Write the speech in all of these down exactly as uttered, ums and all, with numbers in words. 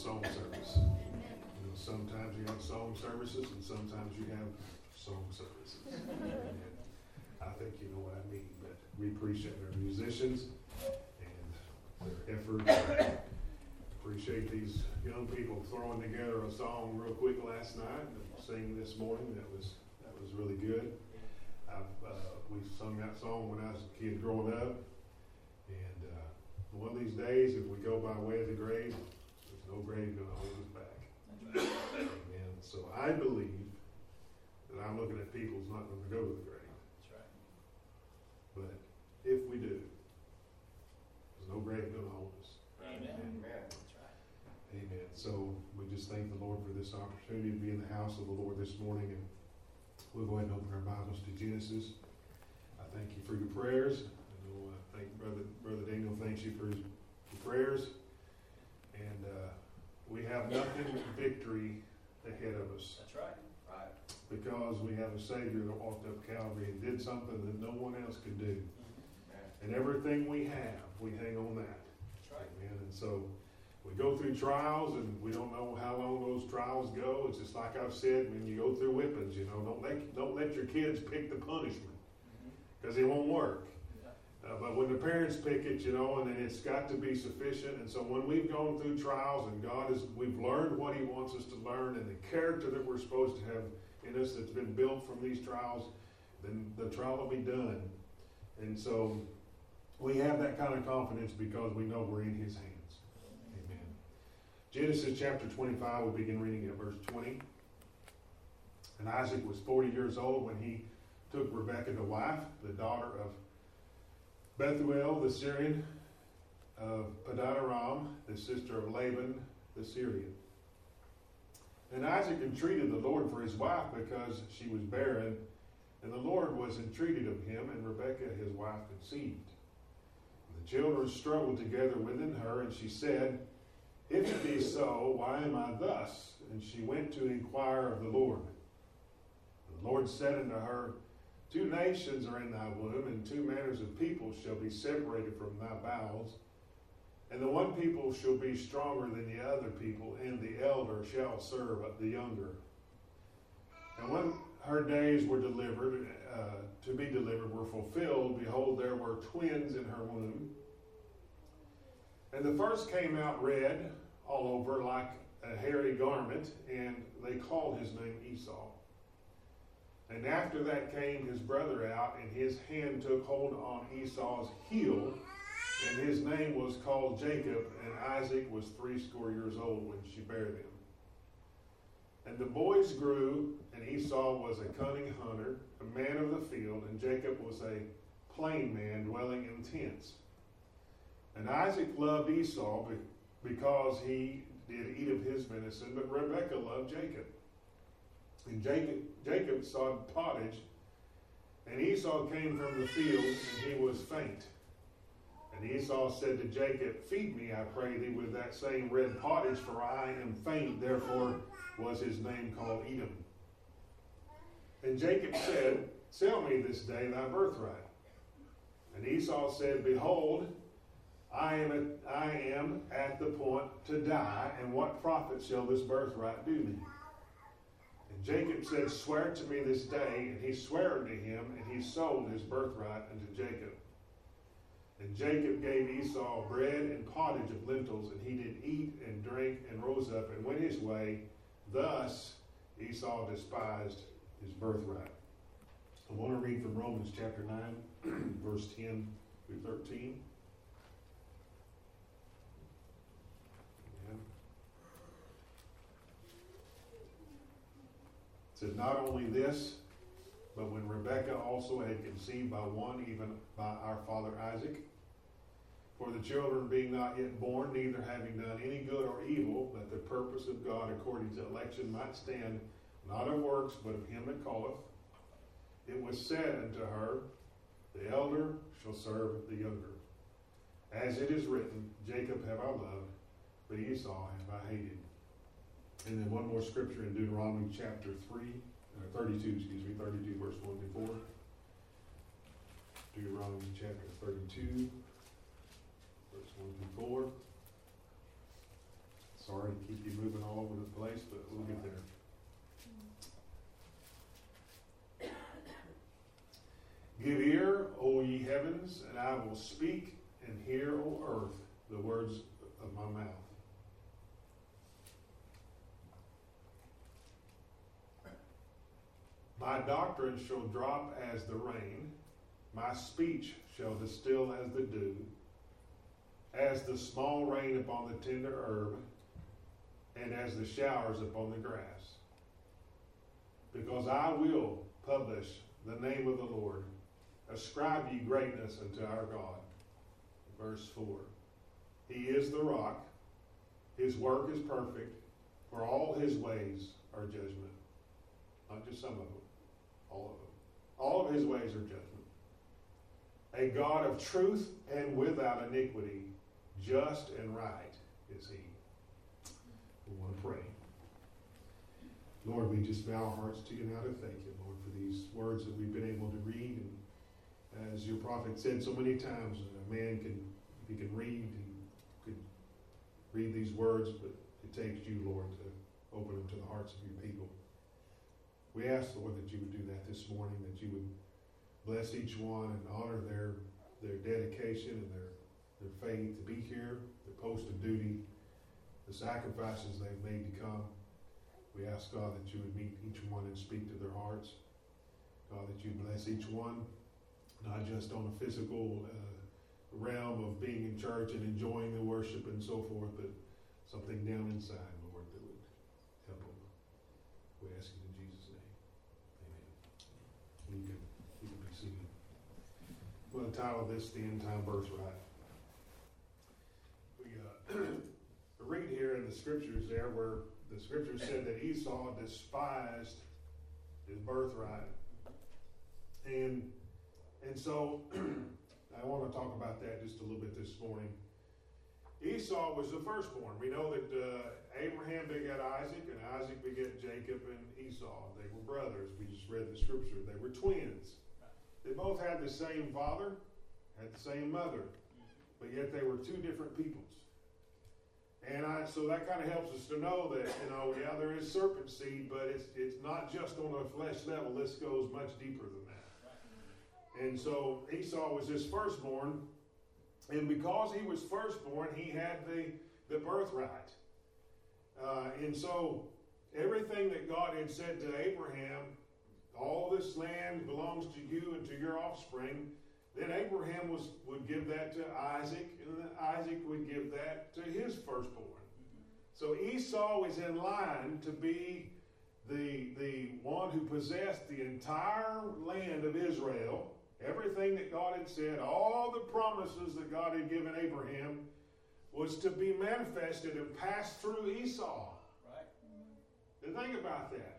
song service. You know, sometimes you have song services and sometimes you have song services. And I think you know what I mean, but we appreciate our musicians and their effort. Appreciate these young people throwing together a song real quick last night and singing this morning. That was that was really good. I've, uh, we sung that song when I was a kid growing up. And uh, one of these days, if we go by way of the grave, there's no grave going to hold us back. Amen. So I believe that I'm looking at people who's not going to go to the grave. That's right. But if we do, there's no grave going to hold us. Amen. Amen. That's right. Amen. So we just thank the Lord for this opportunity to be in the house of the Lord this morning. And we'll go ahead and open our Bibles to Genesis. I thank you for your prayers. I know I thank Brother Brother Daniel thanks you for his for prayers. And uh, we have nothing but victory ahead of us. That's right. Right. Because we have a Savior that walked up Calvary and did something that no one else could do. Mm-hmm. And everything we have, we hang on that. That's right. Amen. And so we go through trials, and we don't know how long those trials go. It's just like I've said, when you go through whippings, you know, don't let, don't let your kids pick the punishment, because it won't work. Yeah. Uh, but when the parents pick it, you know, and then it's got to be sufficient. And so when we've gone through trials, and God is, we've learned what He wants us to learn, and the character that we're supposed to have in us that's been built from these trials, then the trial will be done. And so we have that kind of confidence because we know we're in His hands. Amen. Genesis chapter twenty-five, we begin reading at verse twenty. And Isaac was forty years old when he took Rebekah to wife, the daughter of Bethuel the Syrian, of Padanaram, the sister of Laban the Syrian. And Isaac entreated the Lord for his wife because she was barren, and the Lord was entreated of him, and Rebekah his wife conceived. The children struggled together within her, and she said, "If it be so, why am I thus?" And she went to inquire of the Lord. The Lord said unto her, "Two nations are in thy womb, and two manners of people shall be separated from thy bowels. And the one people shall be stronger than the other people, and the elder shall serve the younger." And when her days were delivered, uh, to be delivered, were fulfilled, behold, there were twins in her womb. And the first came out red all over like a hairy garment, and they called his name Esau. And after that came his brother out, and his hand took hold on Esau's heel, and his name was called Jacob, and Isaac was threescore years old when she bare them. And the boys grew, and Esau was a cunning hunter, a man of the field, and Jacob was a plain man dwelling in tents. And Isaac loved Esau because he did eat of his venison, but Rebekah loved Jacob. And Jacob, Jacob saw pottage, and Esau came from the field, and he was faint. And Esau said to Jacob, "Feed me, I pray thee, with that same red pottage, for I am faint." Therefore was his name called Edom. And Jacob said, "Sell me this day thy birthright." And Esau said, "Behold, I am at, I am at the point to die, and what profit shall this birthright do me?" And Jacob said, "Swear to me this day." And he sware unto him, and he sold his birthright unto Jacob. And Jacob gave Esau bread and pottage of lentils, and he did eat and drink and rose up and went his way. Thus Esau despised his birthright. I want to read from Romans chapter nine, verse ten through thirteen. Amen. It says, "Not only this, but when Rebekah also had conceived by one, even by our father Isaac, for the children being not yet born, neither having done any good or evil, that the purpose of God according to election might stand, not of works, but of him that calleth, it was said unto her, The elder shall serve the younger. As it is written, Jacob have I loved, but Esau have I hated." And then one more scripture in Deuteronomy chapter three, uh, thirty-two, excuse me, thirty-two, verse one through four. Deuteronomy chapter thirty-two, verse one through four. Sorry to keep of my mouth. My doctrine shall drop as the rain, my speech shall distill as the dew, as the small rain upon the tender herb, and as the showers upon the grass. Because I will publish the name of the Lord. Ascribe ye greatness unto our God. Verse four. He is the rock. His work is perfect. For all his ways are judgment. Not just some of them. All of them. All of his ways are judgment. A God of truth and without iniquity. Just and right is he. We want to pray. Lord, we just bow our hearts to you now to thank you, Lord, for these words that we've been able to read. And as your prophet said so many times, a man can, if he can read, he could read these words, but it takes you, Lord, to open them to the hearts of your people. We ask, Lord, that you would do that this morning, that you would bless each one and honor their their dedication and their, their faith to be here, their post of duty, the sacrifices they've made to come. We ask, God, that you would meet each one and speak to their hearts. God, that you bless each one, not just on a physical uh, realm of being in church and enjoying the worship and so forth, but something down inside, Lord, that would help them. We ask you in Jesus' name. Amen. You can, you can be seated. We'll title this The End Time Birthright. We uh, read here in the scriptures there where the scripture said that Esau despised his birthright. And and so I want to talk about that just a little bit this morning. Esau was the firstborn. We know that uh, Abraham begat Isaac, and Isaac begat Jacob and Esau. They were brothers. We just read the scripture. They were twins. They both had the same father, had the same mother, but yet they were two different peoples. And I, so that kind of helps us to know that, you know, yeah, there is serpent seed, but it's it's not just on a flesh level. This goes much deeper than that. And so Esau was his firstborn, and because he was firstborn, he had the, the birthright. Uh, and so everything that God had said to Abraham, all this land belongs to you and to your offspring, then Abraham was, would give that to Isaac, and then Isaac would give that to his firstborn. So Esau was in line to be the, the one who possessed the entire land of Israel, everything that God had said, all the promises that God had given Abraham was to be manifested and passed through Esau. Right. And think about that.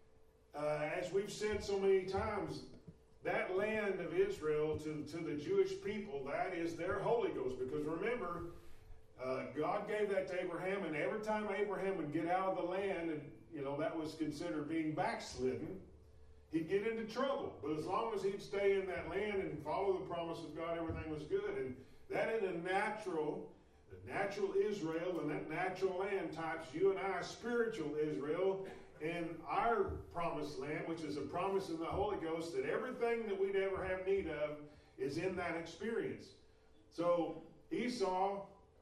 Uh, as we've said so many times, that land of Israel to, to the Jewish people, that is their Holy Ghost. Because remember, uh, God gave that to Abraham, and every time Abraham would get out of the land, and you know that was considered being backslidden, he'd get into trouble. But as long as he'd stay in that land and follow the promise of God, everything was good. And that in a natural, the natural Israel and that natural land types you and I, spiritual Israel, in our promised land, which is a promise in the Holy Ghost, that everything that we'd ever have need of is in that experience. So Esau,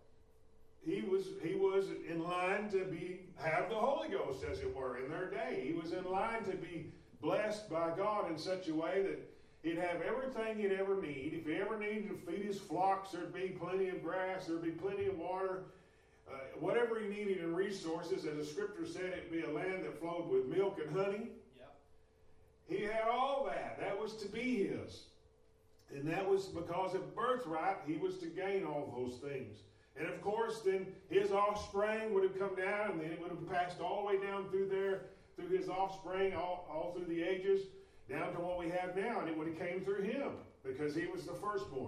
he was he was in line to be have the Holy Ghost, as it were, in their day. He was in line to be blessed by God in such a way that he'd have everything he'd ever need. If he ever needed to feed his flocks, there'd be plenty of grass, there'd be plenty of water. Uh, whatever he needed in resources, as the scripture said, it'd be a land that flowed with milk and honey. Yep. He had all that. That was to be his. And that was because of birthright, he was to gain all those things. And of course, then his offspring would have come down, and then it would have passed all the way down through there, through his offspring, all, all through the ages, down to what we have now. And it would have came through him, because he was the firstborn.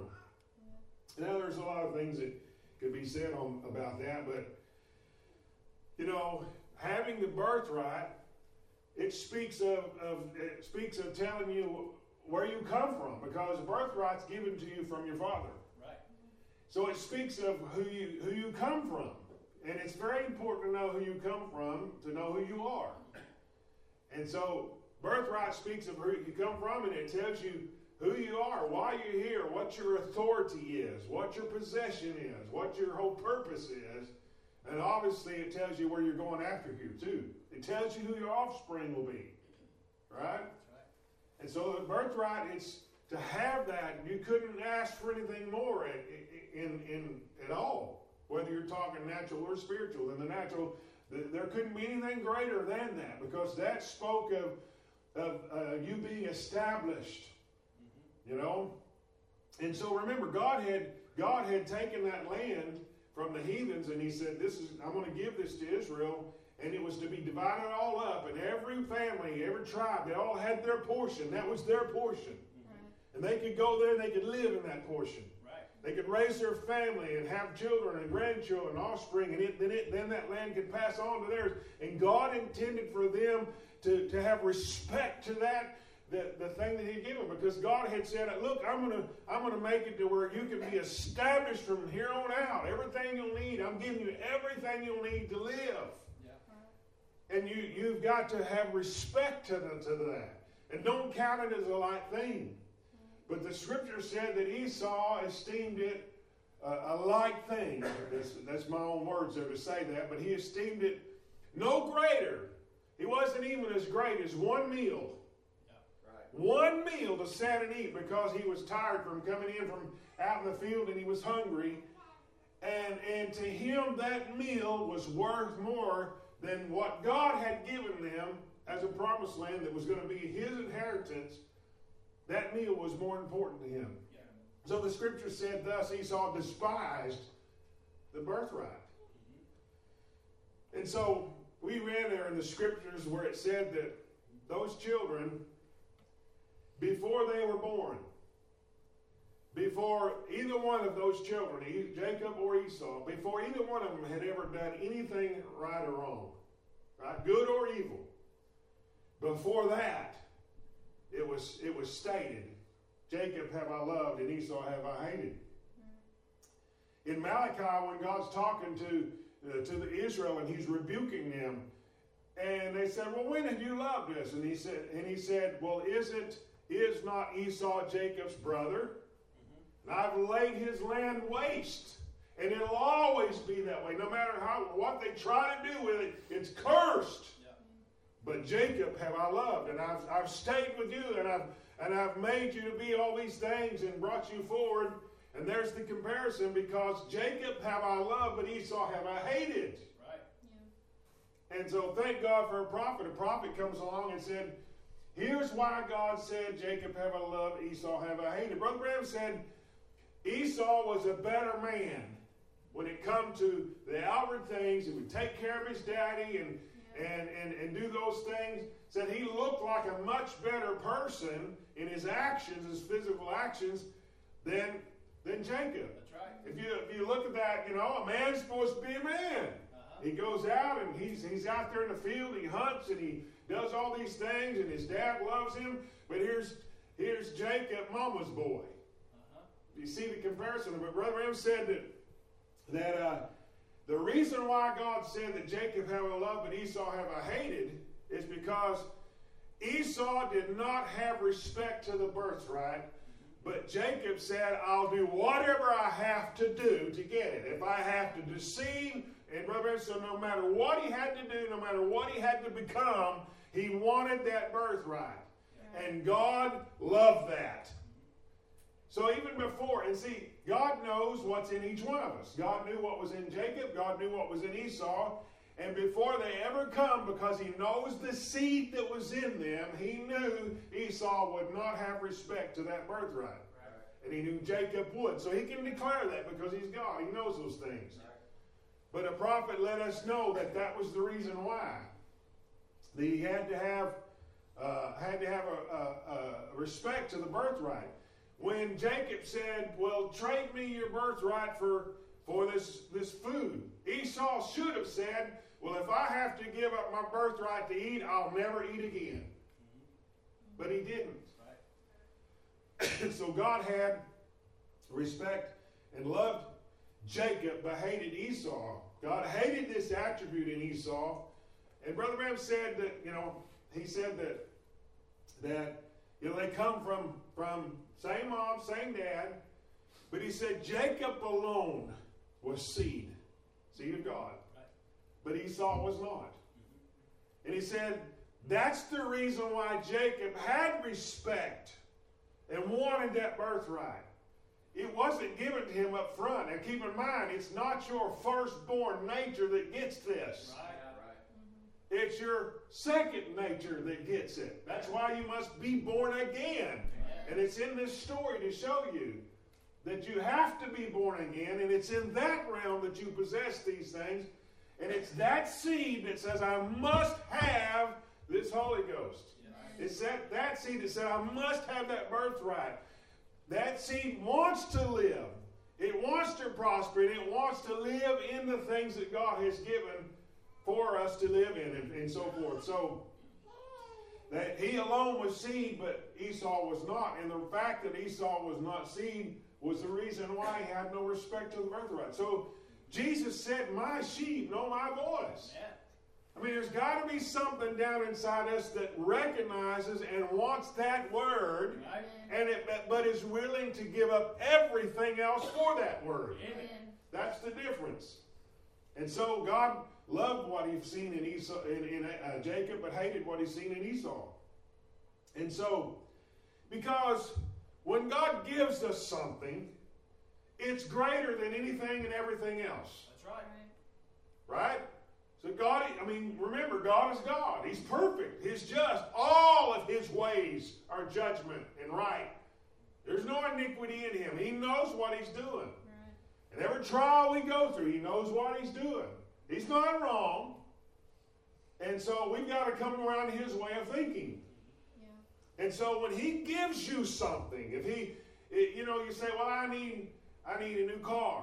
Now, there's a lot of things that could be said on about that, but you know, having the birthright, it speaks of, of it speaks of telling you where you come from, because the birthright's given to you from your father. Right. So it speaks of who you who you come from, and it's very important to know who you come from to know who you are. And so birthright speaks of who you come from, and it tells you who you are, why you're here, what your authority is, what your possession is, what your whole purpose is. And obviously it tells you where you're going after here too. It tells you who your offspring will be. Right? And so the birthright, it's to have that. You couldn't ask for anything more in, in, in at all. Whether you're talking natural or spiritual. In the natural, there couldn't be anything greater than that, because that spoke of, of uh, you being established. You know? And so remember, God had God had taken that land from the heathens, and he said, "This is I'm going to give this to Israel," and it was to be divided all up, and every family, every tribe, they all had their portion. That was their portion. Mm-hmm. And they could go there and they could live in that portion. Right. They could raise their family and have children and grandchildren, offspring, and it, then, it, then that land could pass on to theirs. And God intended for them to, to have respect to that, the, the thing that he gave them, because God had said, look, I'm going to I'm going to make it to where you can be established from here on out. Everything you'll need, I'm giving you everything you'll need to live. Yeah. And you, you've got to have respect to, the, to that. And don't count it as a light thing. But the scripture said that Esau esteemed it a, a light thing. That's, that's my own words there to say that. But he esteemed it no greater. He wasn't even as great as one meal. One meal to sit and eat, because he was tired from coming in from out in the field and he was hungry. And, and to him that meal was worth more than what God had given them as a promised land that was going to be his inheritance. That meal was more important to him. Yeah. So the scripture said, thus Esau despised the birthright. Mm-hmm. And so we read there in the scriptures where it said that those children, before they were born, before either one of those children, Jacob or Esau, before either one of them had ever done anything right or wrong, right, good or evil, before that, it was it was stated, Jacob have I loved and Esau have I hated. In Malachi, when God's talking to uh, to the Israel and he's rebuking them, and they said, well, when have you loved us? And he said, and he said, well, is it Is not Esau Jacob's brother? Mm-hmm. And I've laid his land waste. And it'll always be that way. No matter how what they try to do with it, it's cursed. Yeah. But Jacob have I loved, and I've I've stayed with you, and I've and I've made you to be all these things and brought you forward. And there's the comparison, because Jacob have I loved, but Esau have I hated. Right. Yeah. And so thank God for a prophet. A prophet comes along and said, here's why God said, Jacob have I loved, Esau have I hated. Brother Branham said Esau was a better man when it come to the outward things. He would take care of his daddy and, yeah. and, and, and do those things. Said he looked like a much better person in his actions, his physical actions, than, than Jacob. That's right. If you, if you look at that, you know, a man's supposed to be a man. Uh-huh. He goes out and he's, he's out there in the field, he hunts and he does all these things, and his dad loves him. But here's here's Jacob, mama's boy. Uh-huh. You see the comparison. But Brother Branham said that that uh, the reason why God said that Jacob have I loved, but Esau have I hated, is because Esau did not have respect to the birthright. But Jacob said, I'll do whatever I have to do to get it. If I have to deceive, and Brother Branham said no matter what he had to do, no matter what he had to become, he wanted that birthright. Yeah. And God loved that. So even before, and see, God knows what's in each one of us. God knew what was in Jacob. God knew what was in Esau. And before they ever come, because he knows the seed that was in them, he knew Esau would not have respect to that birthright. Right. And he knew Jacob would. So he can declare that because he's God. He knows those things. Right. But a prophet let us know that that was the reason why. That he had to have uh, had to have a, a, a respect to the birthright. When Jacob said, well, trade me your birthright for, for this, this food, Esau should have said, well, if I have to give up my birthright to eat, I'll never eat again. Mm-hmm. But he didn't. Right. So God had respect and loved Jacob, but hated Esau. God hated this attribute in Esau. And Brother Branham said that, you know, he said that, that you know, they come from, from, Same mom, same dad. But he said Jacob alone was seed. Seed of God. But Esau was not. And he said that's the reason why Jacob had respect and wanted that birthright. It wasn't given to him up front. And keep in mind, it's not your firstborn nature that gets this. Right. It's your second nature that gets it. That's why you must be born again. And it's in this story to show you that you have to be born again, and it's in that realm that you possess these things. And it's that seed that says, I must have this Holy Ghost. It's that, that seed that says, I must have that birthright. That seed wants to live. It wants to prosper, and it wants to live in the things that God has given for us to live in, and, and so forth. So, that he alone was seed, but Esau was not. And the fact that Esau was not seed was the reason why he had no respect to the birthright. So, Jesus said, my sheep know my voice. Yeah. I mean, there's got to be something down inside us that recognizes and wants that word, Right. and it, but is willing to give up everything else for that word. Amen. That's the difference. And so God loved what he'd seen in Esau, in, in uh, Jacob, but hated what he'd seen in Esau. And so, because when God gives us something, it's greater than anything and everything else. That's right. Right? So God, I mean, remember, God is God. He's perfect. He's just. All of his ways are judgment and right. There's no iniquity in him. He knows what he's doing. Right. And every trial we go through, he knows what he's doing. He's not wrong. And so we've got to come around his way of thinking. Yeah. And so when he gives you something, if he, you know, you say, well, I need, I need a new car.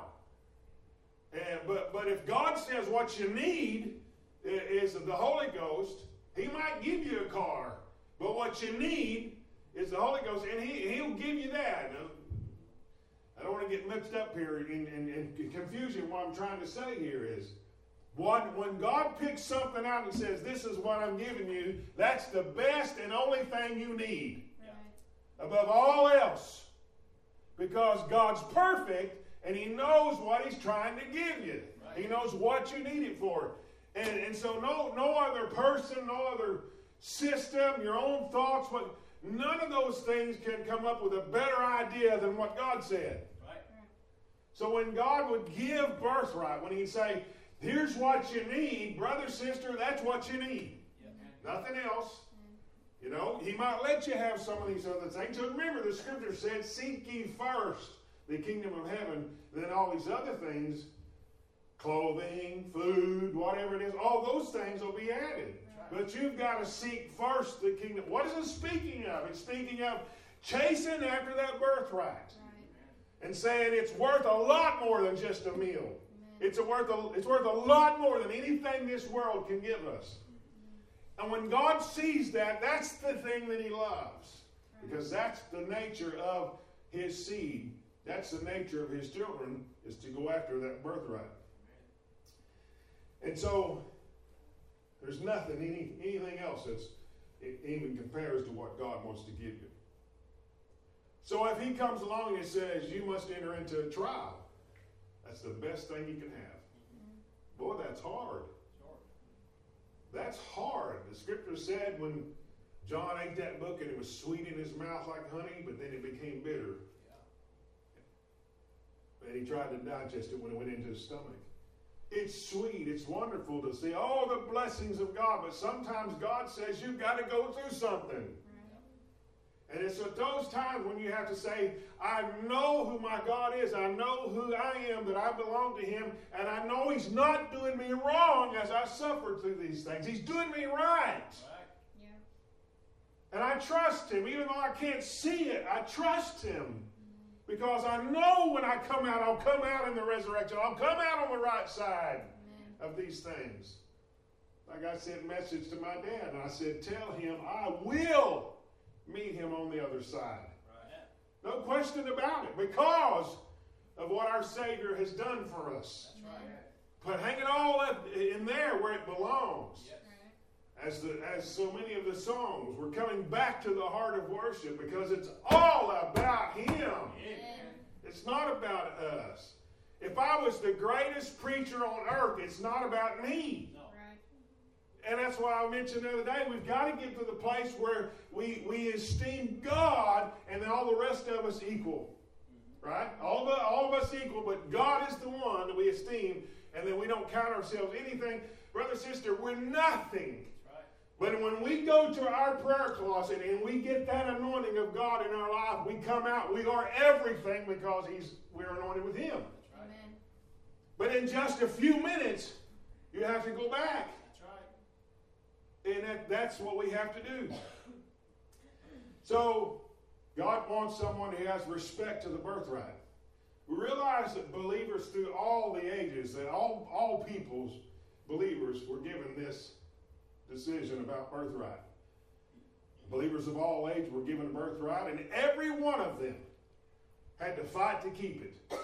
And, but, but if God says what you need is the Holy Ghost, he might give you a car. But what you need is the Holy Ghost, and he, he'll give you that. Now, I don't want to get mixed up here in, in, in confusion. What I'm trying to say here is, what, when God picks something out and says, this is what I'm giving you, that's the best and only thing you need. Right. Above all else. Because God's perfect, and he knows what he's trying to give you. Right. He knows what you need it for. And, and so no, no other person, no other system, your own thoughts, what, none of those things can come up with a better idea than what God said. Right. So when God would give birthright, when he'd say, here's what you need, brother, sister, that's what you need. Yeah. Nothing else. You know, he might let you have some of these other things. So remember, the scripture said, seek ye first the kingdom of heaven, then all these other things, clothing, food, whatever it is, all those things will be added. Right. But you've got to seek first the kingdom. What is it speaking of? It's speaking of chasing after that birthright. Right. And saying it's worth a lot more than just a meal. Amen. It's, a worth a, it's worth a lot more than anything this world can give us. And when God sees that, that's the thing that he loves. Right. Because that's the nature of his seed. That's the nature of his children, is to go after that birthright. And so, there's nothing, any, anything else that's it even compares to what God wants to give you. So if he comes along and says, you must enter into a trial, that's the best thing you can have. Boy, that's hard. That's hard. The scripture said when John ate that book and it was sweet in his mouth like honey, but then it became bitter. And he tried to digest it when it went into his stomach. It's sweet. It's wonderful to see all the blessings of God. But sometimes God says you've got to go through something. Right. And it's at those times when you have to say, I know who my God is. I know who I am, that I belong to him. And I know he's not doing me wrong as I suffer through these things. He's doing me right. Right. Yeah. And I trust him. Even though I can't see it, I trust him. Because I know when I come out, I'll come out in the resurrection. I'll come out on the right side. Amen. Of these things. Like I sent a message to my dad, and I said, tell him I will meet him on the other side. Right. No question about it, because of what our Savior has done for us. That's right. But hang it all up in there where it belongs. Yes. as, the, as so many of the songs, we're coming back to the heart of worship because it's all about Him. Amen. It's not about us. If I was the greatest preacher on earth, it's not about me. No. Right. And that's why I mentioned the other day, we've got to get to the place where we, we esteem God and then all the rest of us equal. Right? All of, all of us equal, but God is the one that we esteem, and then we don't count ourselves anything. Brother, sister, we're nothing. Right. But when we go to our prayer closet and we get that anointing of God in our life, we come out, we are everything because He's we're anointed with Him. Right. Amen. But in just a few minutes, you have to go back. That's right. And that, that's what we have to do. So, God wants someone who has respect to the birthright. We realize that believers through all the ages, that all, all peoples, believers, were given this decision about birthright. Believers of all age were given a birthright, and every one of them had to fight to keep it.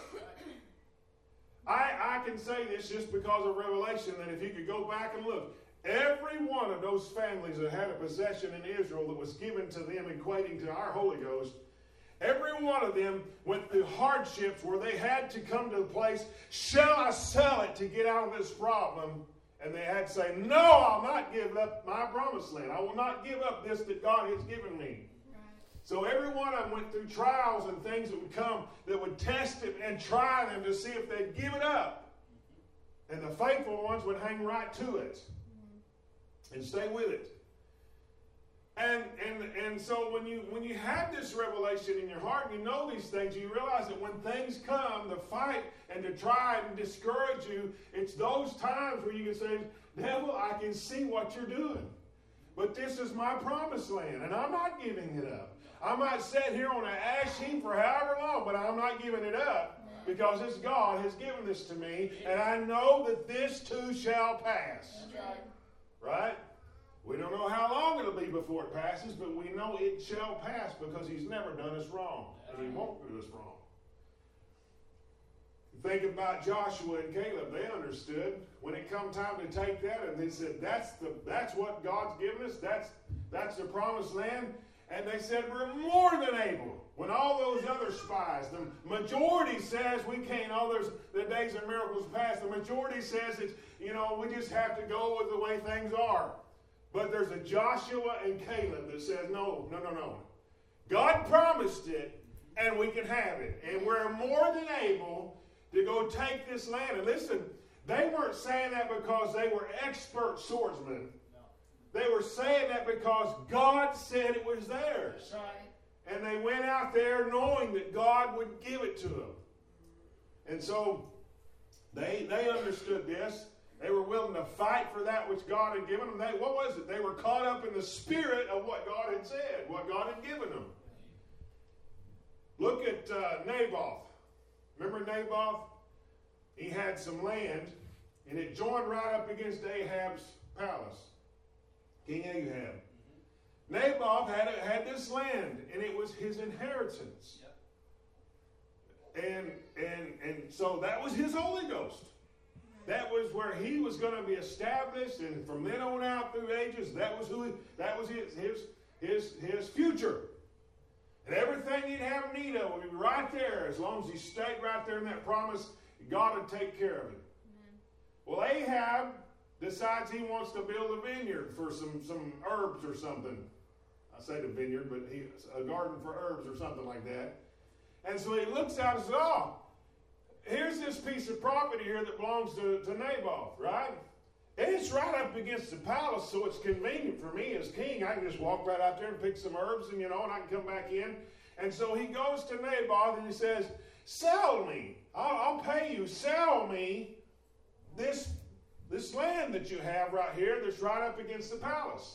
I, I can say this just because of Revelation, that if you could go back and look, every one of those families that had a possession in Israel that was given to them equating to our Holy Ghost, every one of them went through hardships where they had to come to the place, shall I sell it to get out of this problem? And they had to say, no, I'll not give up my promised land. I will not give up this that God has given me. Right. So every one of them went through trials and things that would come that would test them and try them to see if they'd give it up. And the faithful ones would hang right to it and stay with it. And and and so when you when you have this revelation in your heart and you know these things, you realize that when things come to fight and to try and discourage you, it's those times where you can say, devil, I can see what you're doing. But this is my promised land, and I'm not giving it up. I might sit here on an ash heap for however long, but I'm not giving it up because this God has given this to me, and I know that this too shall pass. Right? We don't know how long it'll be before it passes, but we know it shall pass because He's never done us wrong, and He won't do us wrong. Think about Joshua and Caleb. They understood when it come time to take that, and they said, that's the that's what God's given us. That's that's the promised land. And they said, we're more than able. When all those other spies, the majority says we can't, all those the days of miracles past, the majority says it's, you know, we just have to go with the way things are. But there's a Joshua and Caleb that says, no, no, no, no. God promised it, and we can have it. And we're more than able to go take this land. And listen, they weren't saying that because they were expert swordsmen. They were saying that because God said it was theirs. Right. And they went out there knowing that God would give it to them. And so they, they understood this. They were willing to fight for that which God had given them. They, what was it? They were caught up in the spirit of what God had said, what God had given them. Look at uh, Naboth. Remember Naboth? He had some land, and it joined right up against Ahab's palace. King Ahab. Mm-hmm. Naboth had, had this land, and it was his inheritance. Yep. And, and, and so that was his Holy Ghost. That was where he was going to be established, and from then on out through ages, that was who. That was his his his his future. And everything he'd have need of would be right there, as long as he stayed right there in that promise. God would take care of it. Amen. Well, Ahab decides he wants to build a vineyard for some some herbs or something. I say the vineyard, but he, a garden for herbs or something like that. And so he looks out and says, "Oh, here's this piece of property here that belongs to, to Naboth, right? And it's right up against the palace, so it's convenient for me as king. I can just walk right out there and pick some herbs, and you know, and I can come back in." And so he goes to Naboth and he says, "Sell me. I'll, I'll pay you. Sell me this, this land that you have right here that's right up against the palace."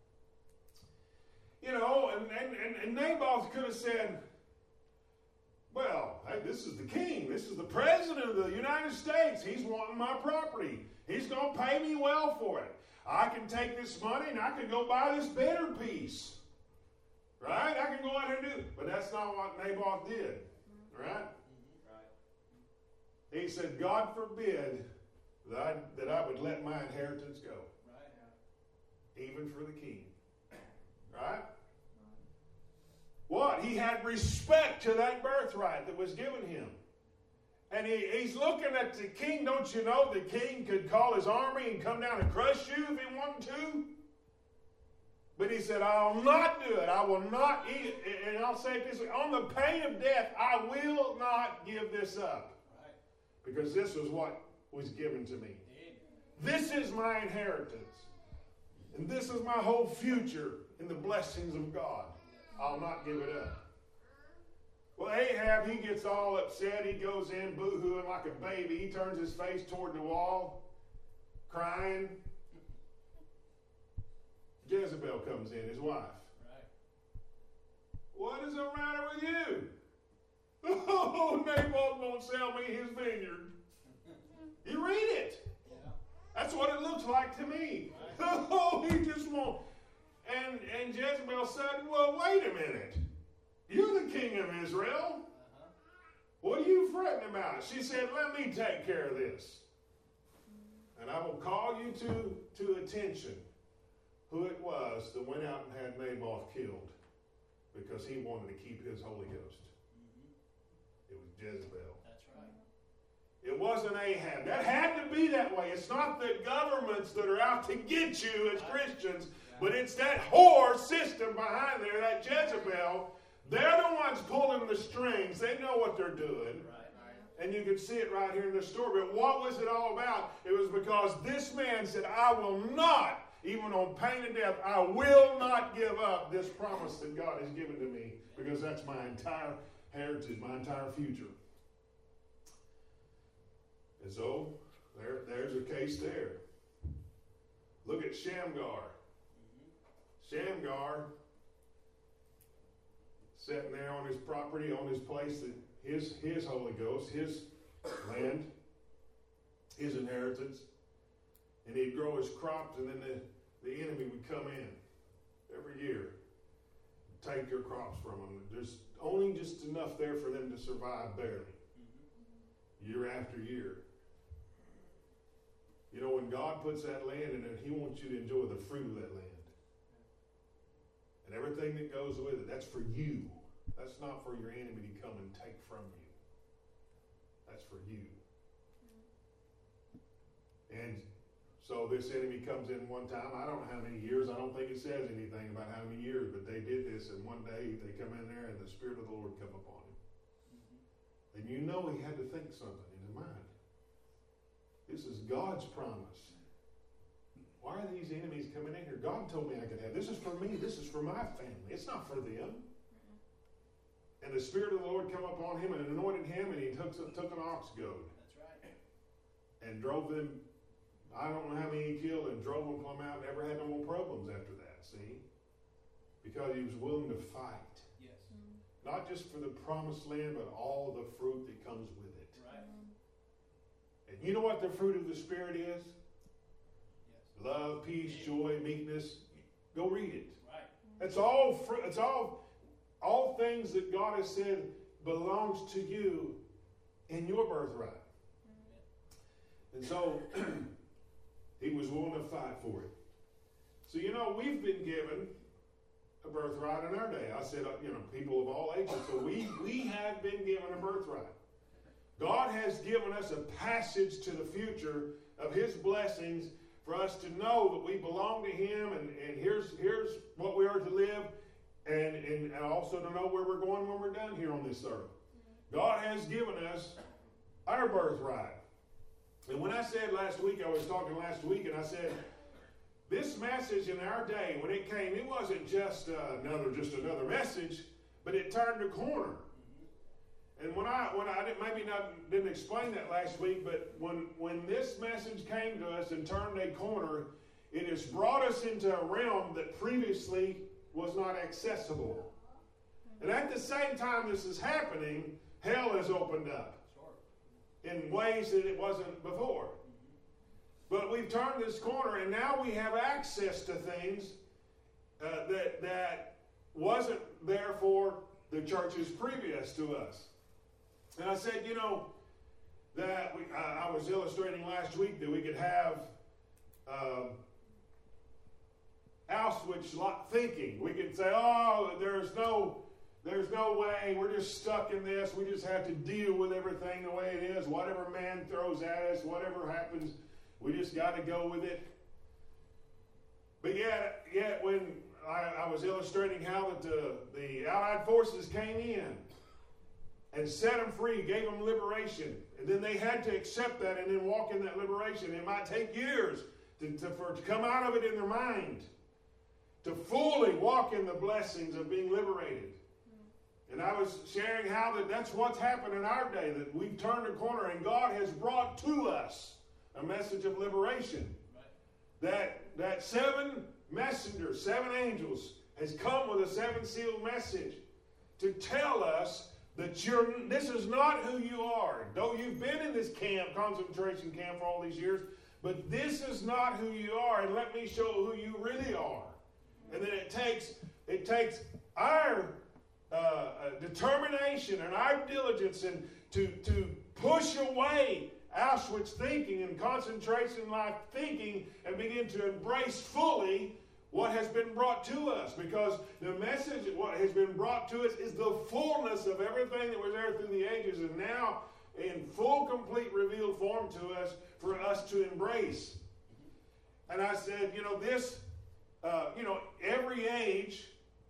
You know, and, and, and, and Naboth could have said, "Well, hey, this is the king. This is the president of the United States. He's wanting my property. He's going to pay me well for it. I can take this money and I can go buy this better piece. Right? I can go out here and do it." But that's not what Naboth did. Right? Right. He said, "God forbid that I, that I would let my inheritance go." Right. even for the king. Right? What? He had respect to that birthright that was given him. And he, he's looking at the king. Don't you know the king could call his army and come down and crush you if he wanted to? But he said, I'll not do it. I will not eat it. And I'll say it this way. On the pain of death, I will not give this up. Right. Because this was what was given to me. This is my inheritance. And this is my whole future in the blessings of God. I'll not give it up. Well, Ahab, he gets all upset. He goes in boo-hooing like a baby. He turns his face toward the wall, crying. Jezebel comes in, his wife. Right. What is the matter with you? Oh, Naboth won't sell me his vineyard. You read it. Yeah. That's what it looks like to me. Right. Oh, he just won't. And, and Jezebel said, well, wait a minute. You're the king of Israel. Uh-huh. What are you fretting about? She said, let me take care of this. And I will call you to, to attention who it was that went out and had Naboth killed because he wanted to keep his Holy Ghost. Mm-hmm. It was Jezebel. That's right. It wasn't Ahab. That had to be that way. It's not the governments that are out to get you as Christians, but it's that whore system behind there, that Jezebel. They're the ones pulling the strings. They know what they're doing. Right. And you can see it right here in this story. But what was it all about? It was because this man said, I will not, even on pain of death, I will not give up this promise that God has given to me, because that's my entire heritage, my entire future. And so, there, there's a case there. Look at Shamgar. Shamgar, sitting there on his property, on his place, that his, his Holy Ghost, his land, his inheritance, and he'd grow his crops, and then the, the enemy would come in every year, take their crops from them. There's only just enough there for them to survive barely, year after year. You know, when God puts that land in it, he wants you to enjoy the fruit of that land. And everything that goes with it, that's for you. That's not for your enemy to come and take from you. That's for you. And so this enemy comes in one time. I don't know how many years. I don't think it says anything about how many years, but they did this, and one day they come in there and the Spirit of the Lord come upon him. Mm-hmm. And you know he had to think something in his mind. This is God's promise. Why are these enemies coming in here? God told me I could have. This is for me. This is for my family. It's not for them. And the Spirit of the Lord came upon him and anointed him, and he took, took an ox goad. That's right. And drove them, I don't know how many he killed, and drove them plumb out, never had no more problems after that, see? Because he was willing to fight. Yes. Not just for the promised land, but all the fruit that comes with it. Right. And you know what the fruit of the Spirit is? Yes. Love, peace, joy, meekness. Go read it. Right. It's all fruit. It's all, all things that God has said belongs to you in your birthright. And so he was willing to fight for it. So, you know, we've been given a birthright in our day. I said, you know, people of all ages. So we, we have been given a birthright. God has given us a passage to the future of his blessings for us to know that we belong to him, and, and here's, here's what we are to live, and, and also to know where we're going when we're done here on this earth. God has given us our birthright. And when I said last week, I was talking last week, and I said, this message in our day, when it came, it wasn't just uh, another just another message, but it turned a corner. And when I when I didn't, maybe not didn't explain that last week, but when when this message came to us and turned a corner, it has brought us into a realm that previously was not accessible. And at the same time this is happening, hell has opened up in ways that it wasn't before. But we've turned this corner, and now we have access to things uh, that that wasn't there for the churches previous to us. And I said, you know, that we, I, I was illustrating last week that we could have uh, Auschwitz thinking. We can say, oh, there's no, there's no way. We're just stuck in this. We just have to deal with everything the way it is. Whatever man throws at us, whatever happens, we just got to go with it. But yet, yet when I, I was illustrating how that the, the Allied forces came in and set them free, gave them liberation, and then they had to accept that and then walk in that liberation. It might take years to, to, for, to come out of it in their mind, to fully walk in the blessings of being liberated. And I was sharing how that that's what's happened in our day, that we've turned a corner and God has brought to us a message of liberation. Right. That, that seven messengers, seven angels, has come with a seven-sealed message to tell us that you're, this is not who you are. Though you've been in this camp, concentration camp for all these years, but this is not who you are, and let me show who you really are. And then it takes, it takes our uh, uh, determination and our diligence and to, to push away Auschwitz thinking and concentration life thinking and begin to embrace fully what has been brought to us, because the message, what has been brought to us, is the fullness of everything that was there through the ages, and now in full, complete, revealed form to us for us to embrace. And I said, you know, this, uh, you know, every age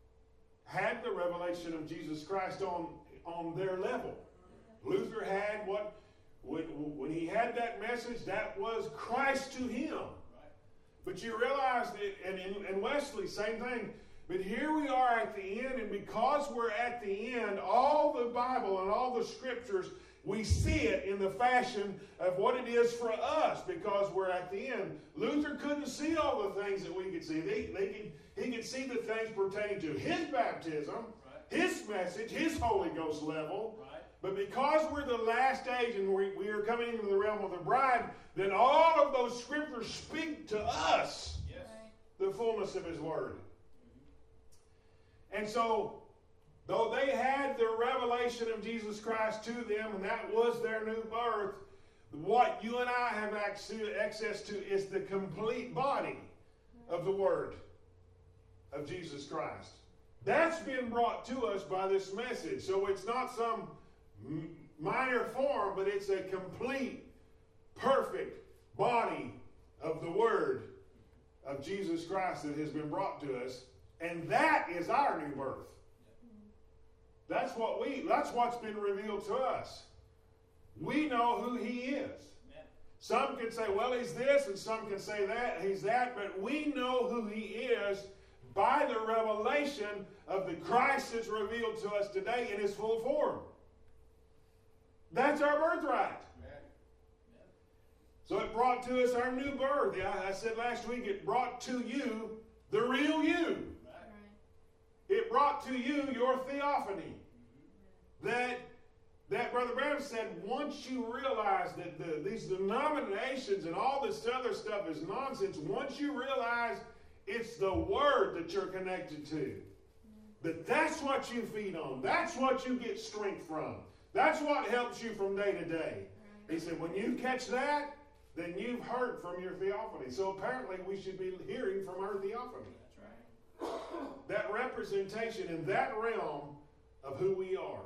had the revelation of Jesus Christ on, on their level. Luther had what, when, when he had that message, that was Christ to him. But you realize that, and, and Wesley, same thing. But here we are at the end, and because we're at the end, all the Bible and all the scriptures, we see it in the fashion of what it is for us, because we're at the end. Luther couldn't see all the things that we could see. They, they could, he could see the things pertaining to his baptism, right, his message, his Holy Ghost level. Right. But because we're the last age and we, we are coming into the realm of the bride, then all of those scriptures speak to us, yes, the fullness of his word. And so, though they had the revelation of Jesus Christ to them, and that was their new birth, what you and I have access to is the complete body of the word of Jesus Christ. That's been brought to us by this message. So it's not some minor form, but it's a complete, perfect body of the word of Jesus Christ that has been brought to us, and that is our new birth. That's what we that's what's been revealed to us. We know who he is. Some can say, well, he's this, and some can say that, he's that, but we know who he is by the revelation of the Christ that's revealed to us today in his full form. That's our birthright. So it brought to us our new birth. Yeah, I said last week, it brought to you the real you. It brought to you your theophany. That, that Brother Branham said, once you realize that the, these denominations and all this other stuff is nonsense, once you realize it's the word that you're connected to, that that's what you feed on, that's what you get strength from, that's what helps you from day to day. He said, when you catch that, then you've heard from your theophany. So apparently we should be hearing from our theophany. That's right. That representation in that realm of who we are.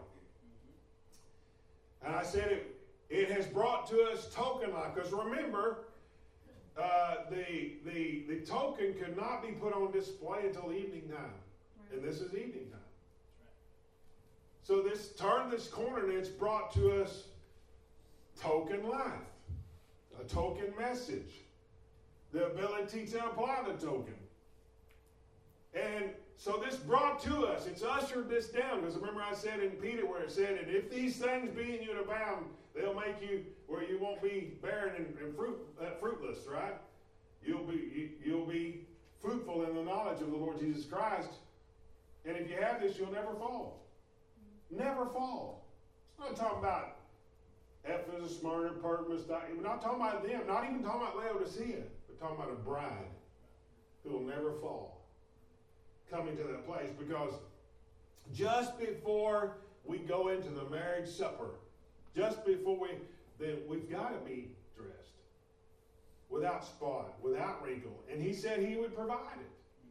And I said it, it has brought to us token life. Because remember, uh, the, the, the token could not be put on display until evening time. Right. And this is evening time. Right. So this turn this corner and it's brought to us token life. A token message. The ability to apply the token. And so this brought to us, it's ushered this down, because remember I said in Peter where it said, and if these things be in you to abound, they'll make you where you won't be barren and, and fruit, uh, fruitless, right? You'll be you, you'll be fruitful in the knowledge of the Lord Jesus Christ. And if you have this, you'll never fall. Never fall. It's not talking about Ephesus, Smyrna, Pergamos. We're not talking about them. Not even talking about Laodicea. We're talking about a bride who will never fall. Coming to that place, because just before we go into the marriage supper, just before we, then we've got to be dressed without spot, without wrinkle. And he said he would provide it.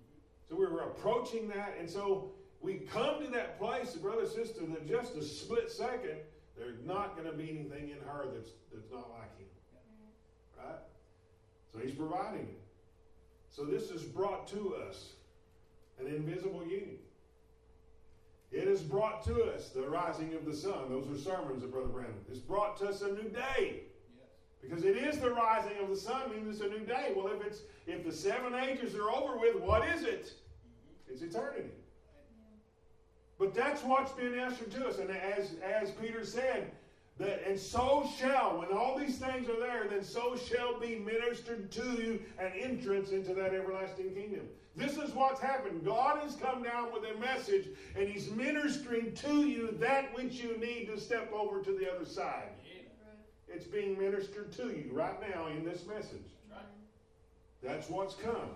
So we were approaching that, and so we come to that place, brother, sister, that just a split second, there's not going to be anything in her that's that's not like him. Right? So he's providing it. So this has brought to us an invisible union. It has brought to us the rising of the sun. Those are sermons of Brother Brandon. It's brought to us a new day. Because it is the rising of the sun, means it's a new day. Well, if it's if the seven ages are over with, what is it? It's eternity. But that's what's been ushered to us. And as, as Peter said, that and so shall, when all these things are there, then so shall be ministered to you an entrance into that everlasting kingdom. This is what's happened. God has come down with a message, and he's ministering to you that which you need to step over to the other side. It's being ministered to you right now in this message. That's what's come.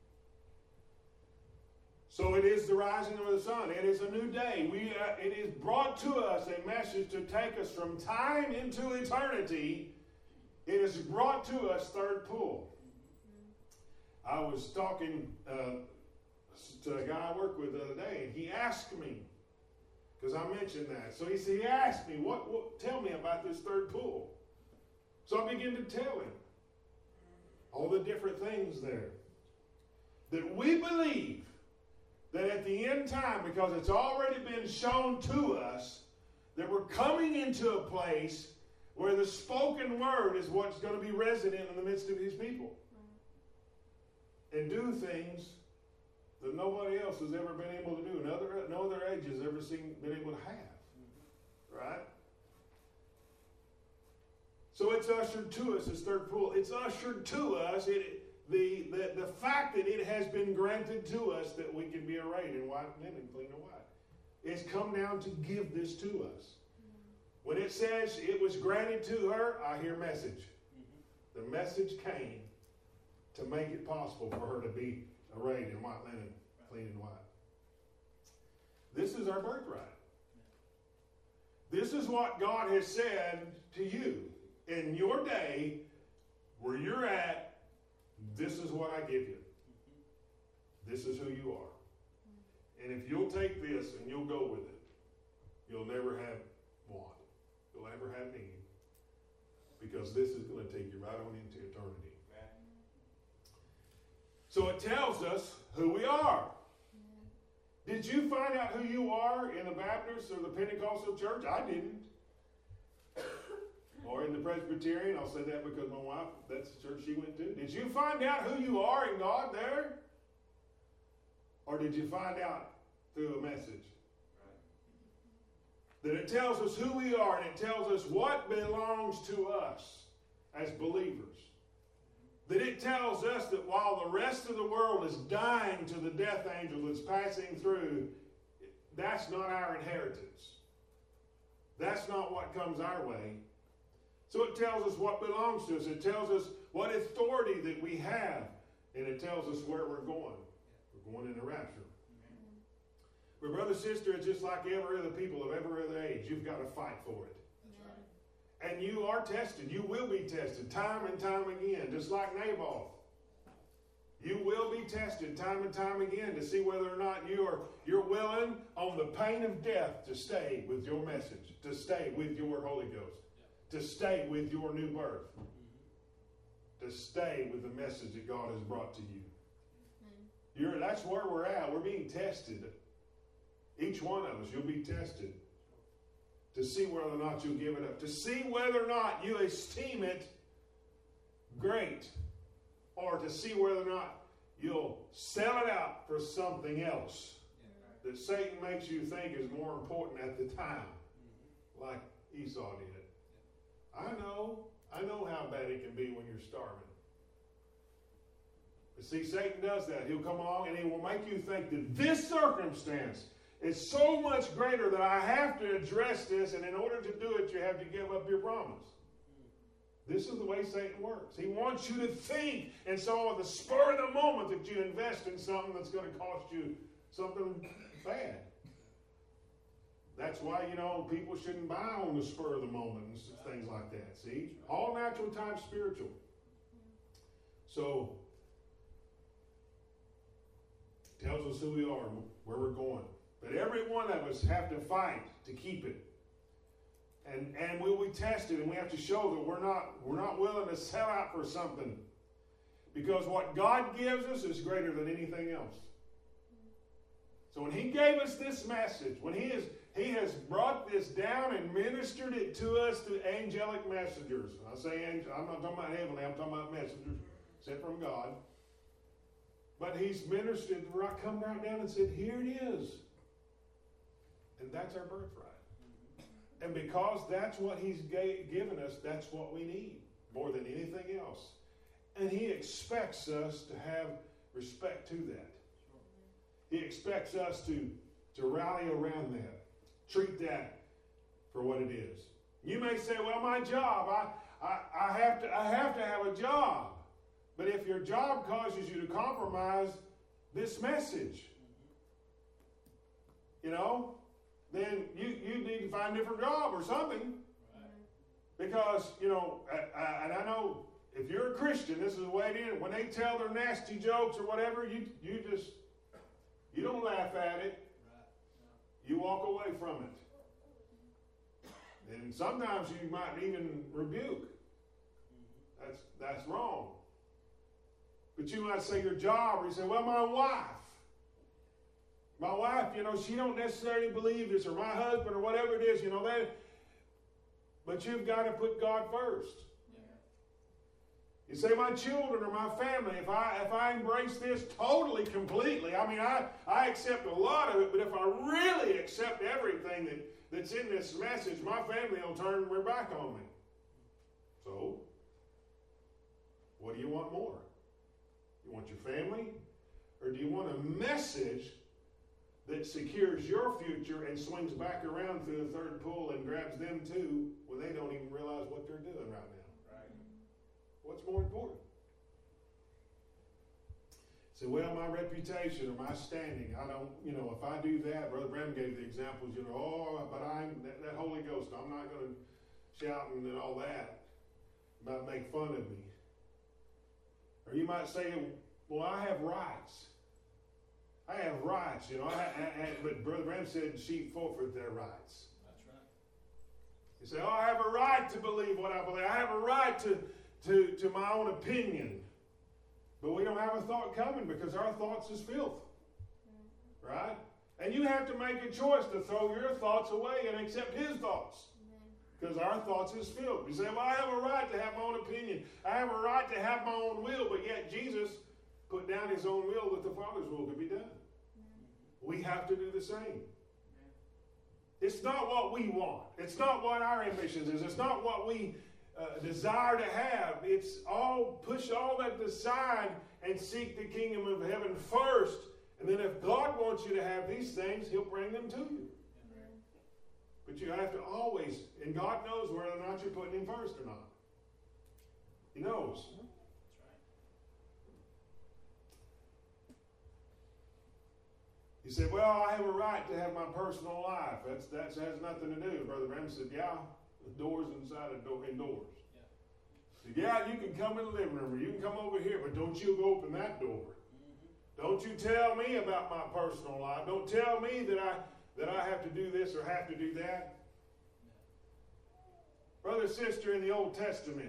So it is the rising of the sun. It is a new day. We, uh, it is brought to us a message to take us from time into eternity. It is brought to us third pull. I was talking uh, to a guy I worked with the other day, and he asked me, because I mentioned that. So he said, he asked me, what, what, tell me about this third pull. So I began to tell him all the different things there. That we believe that at the end time, because it's already been shown to us, that we're coming into a place where the spoken word is what's going to be resident in the midst of his people. And do things that nobody else has ever been able to do, and other, no other age has ever seen, been able to have. Right? So it's ushered to us, this third pull. It's ushered to us, it, the, the, the fact that it has been granted to us that we can be arrayed in white linen, clean and white. It's come down to give this to us. When it says it was granted to her, I hear message. The message came to make it possible for her to be arrayed in white linen, clean and white. This is our birthright. This is what God has said to you. In your day, where you're at, this is what I give you. This is who you are. And if you'll take this and you'll go with it, you'll never have want. You'll never have need. Because this is going to take you right on into eternity. So it tells us who we are. Did you find out who you are in the Baptist or the Pentecostal church? I didn't. Or in the Presbyterian, I'll say that because my wife, that's the church she went to. Did you find out who you are in God there? Or did you find out through a message? Right. That it tells us who we are, and it tells us what belongs to us as believers. That it tells us that while the rest of the world is dying to the death angel that's passing through, that's not our inheritance. That's not what comes our way. So it tells us what belongs to us. It tells us what authority that we have. And it tells us where we're going. We're going in the rapture. But brother, sister, it's just like every other people of every other age. You've got to fight for it. That's right. And you are tested. You will be tested time and time again. Just like Naboth. You will be tested time and time again to see whether or not you are you're willing on the pain of death to stay with your message. To stay with your Holy Ghost. To stay with your new birth. To stay with the message that God has brought to you. You're, that's where we're at. We're being tested. Each one of us, you'll be tested. To see whether or not you'll give it up. To see whether or not you esteem it great. Or to see whether or not you'll sell it out for something else. That Satan makes you think is more important at the time. Like Esau did. I know, I know how bad it can be when you're starving. But see, Satan does that. He'll come along and he will make you think that this circumstance is so much greater that I have to address this, and in order to do it, you have to give up your promise. This is the way Satan works. He wants you to think, and so at the spur of the moment that you invest in something that's going to cost you something bad. That's why, you know, people shouldn't buy on the spur of the moment and things like that. See? All natural times spiritual. So, tells us who we are, where we're going. But every one of us have to fight to keep it. And and we'll be tested, and we have to show that we're not we're not willing to sell out for something. Because what God gives us is greater than anything else. So when He gave us this message, when He has He has brought this down and ministered it to us through angelic messengers. I say angel, I'm not talking about heavenly, I'm talking about messengers sent from God. But He's ministered, right, come right down and said, here it is. And that's our birthright. And because that's what He's ga- given us, that's what we need more than anything else. And He expects us to have respect to that. He expects us to, to rally around that. Treat that for what it is. You may say, well, my job, I, I, I, have to, I have to have a job. But if your job causes you to compromise this message, you know, then you, you need to find a different job or something. Right. Because, you know, I, I, and I know if you're a Christian, this is the way it is. When they tell their nasty jokes or whatever, you, you just, you don't laugh at it. Right. You walk away from it. And sometimes you might even rebuke. That's, that's wrong. But you might say your job, or you say, well, my wife. My wife, you know, she don't necessarily believe this, or my husband, or whatever it is, you know, that. But you've got to put God first. Yeah. You say, my children or my family, if I if I embrace this totally, completely, I mean, I, I accept a lot of it, but if I really accept everything that, that's in this message, my family will turn their back on me. So, what do you want more? You want your family? Or do you want a message that secures your future and swings back around through the third pull and grabs them too when they don't even realize what they're doing right now? Right. What's more important? Say, well, my reputation or my standing, I don't, you know, if I do that, Brother Bram gave the examples, you know, oh, but I'm, that, that Holy Ghost, I'm not going to shout and all that, about make fun of me. Or you might say, well, I have rights. I have rights, you know. I, I, I, but Brother Bram said sheep forfeit their rights. That's right. You say, oh, I have a right to believe what I believe. I have a right to, to, to my own opinion. But we don't have a thought coming because our thoughts is filth. Right? And you have to make a choice to throw your thoughts away and accept His thoughts. Because our thoughts is filth. You say, well, I have a right to have my own opinion. I have a right to have my own will. But yet Jesus put down His own will that the Father's will could be done. We have to do the same. It's not what we want. It's not what our ambitions is. It's not what we uh, desire to have. It's all, push all that aside and seek the kingdom of heaven first. And then if God wants you to have these things, He'll bring them to you. But you have to always, and God knows whether or not you're putting Him first or not. He knows. He said, well, I have a right to have my personal life. That's, that's has nothing to do. Brother Bram said, yeah, the door's inside of door, indoors. Yeah. He said, yeah, you can come in the living room, or you can come over here, but don't you go open that door. Mm-hmm. Don't you tell me about my personal life. Don't tell me that I that I have to do this or have to do that. Yeah. Brother, sister, in the Old Testament,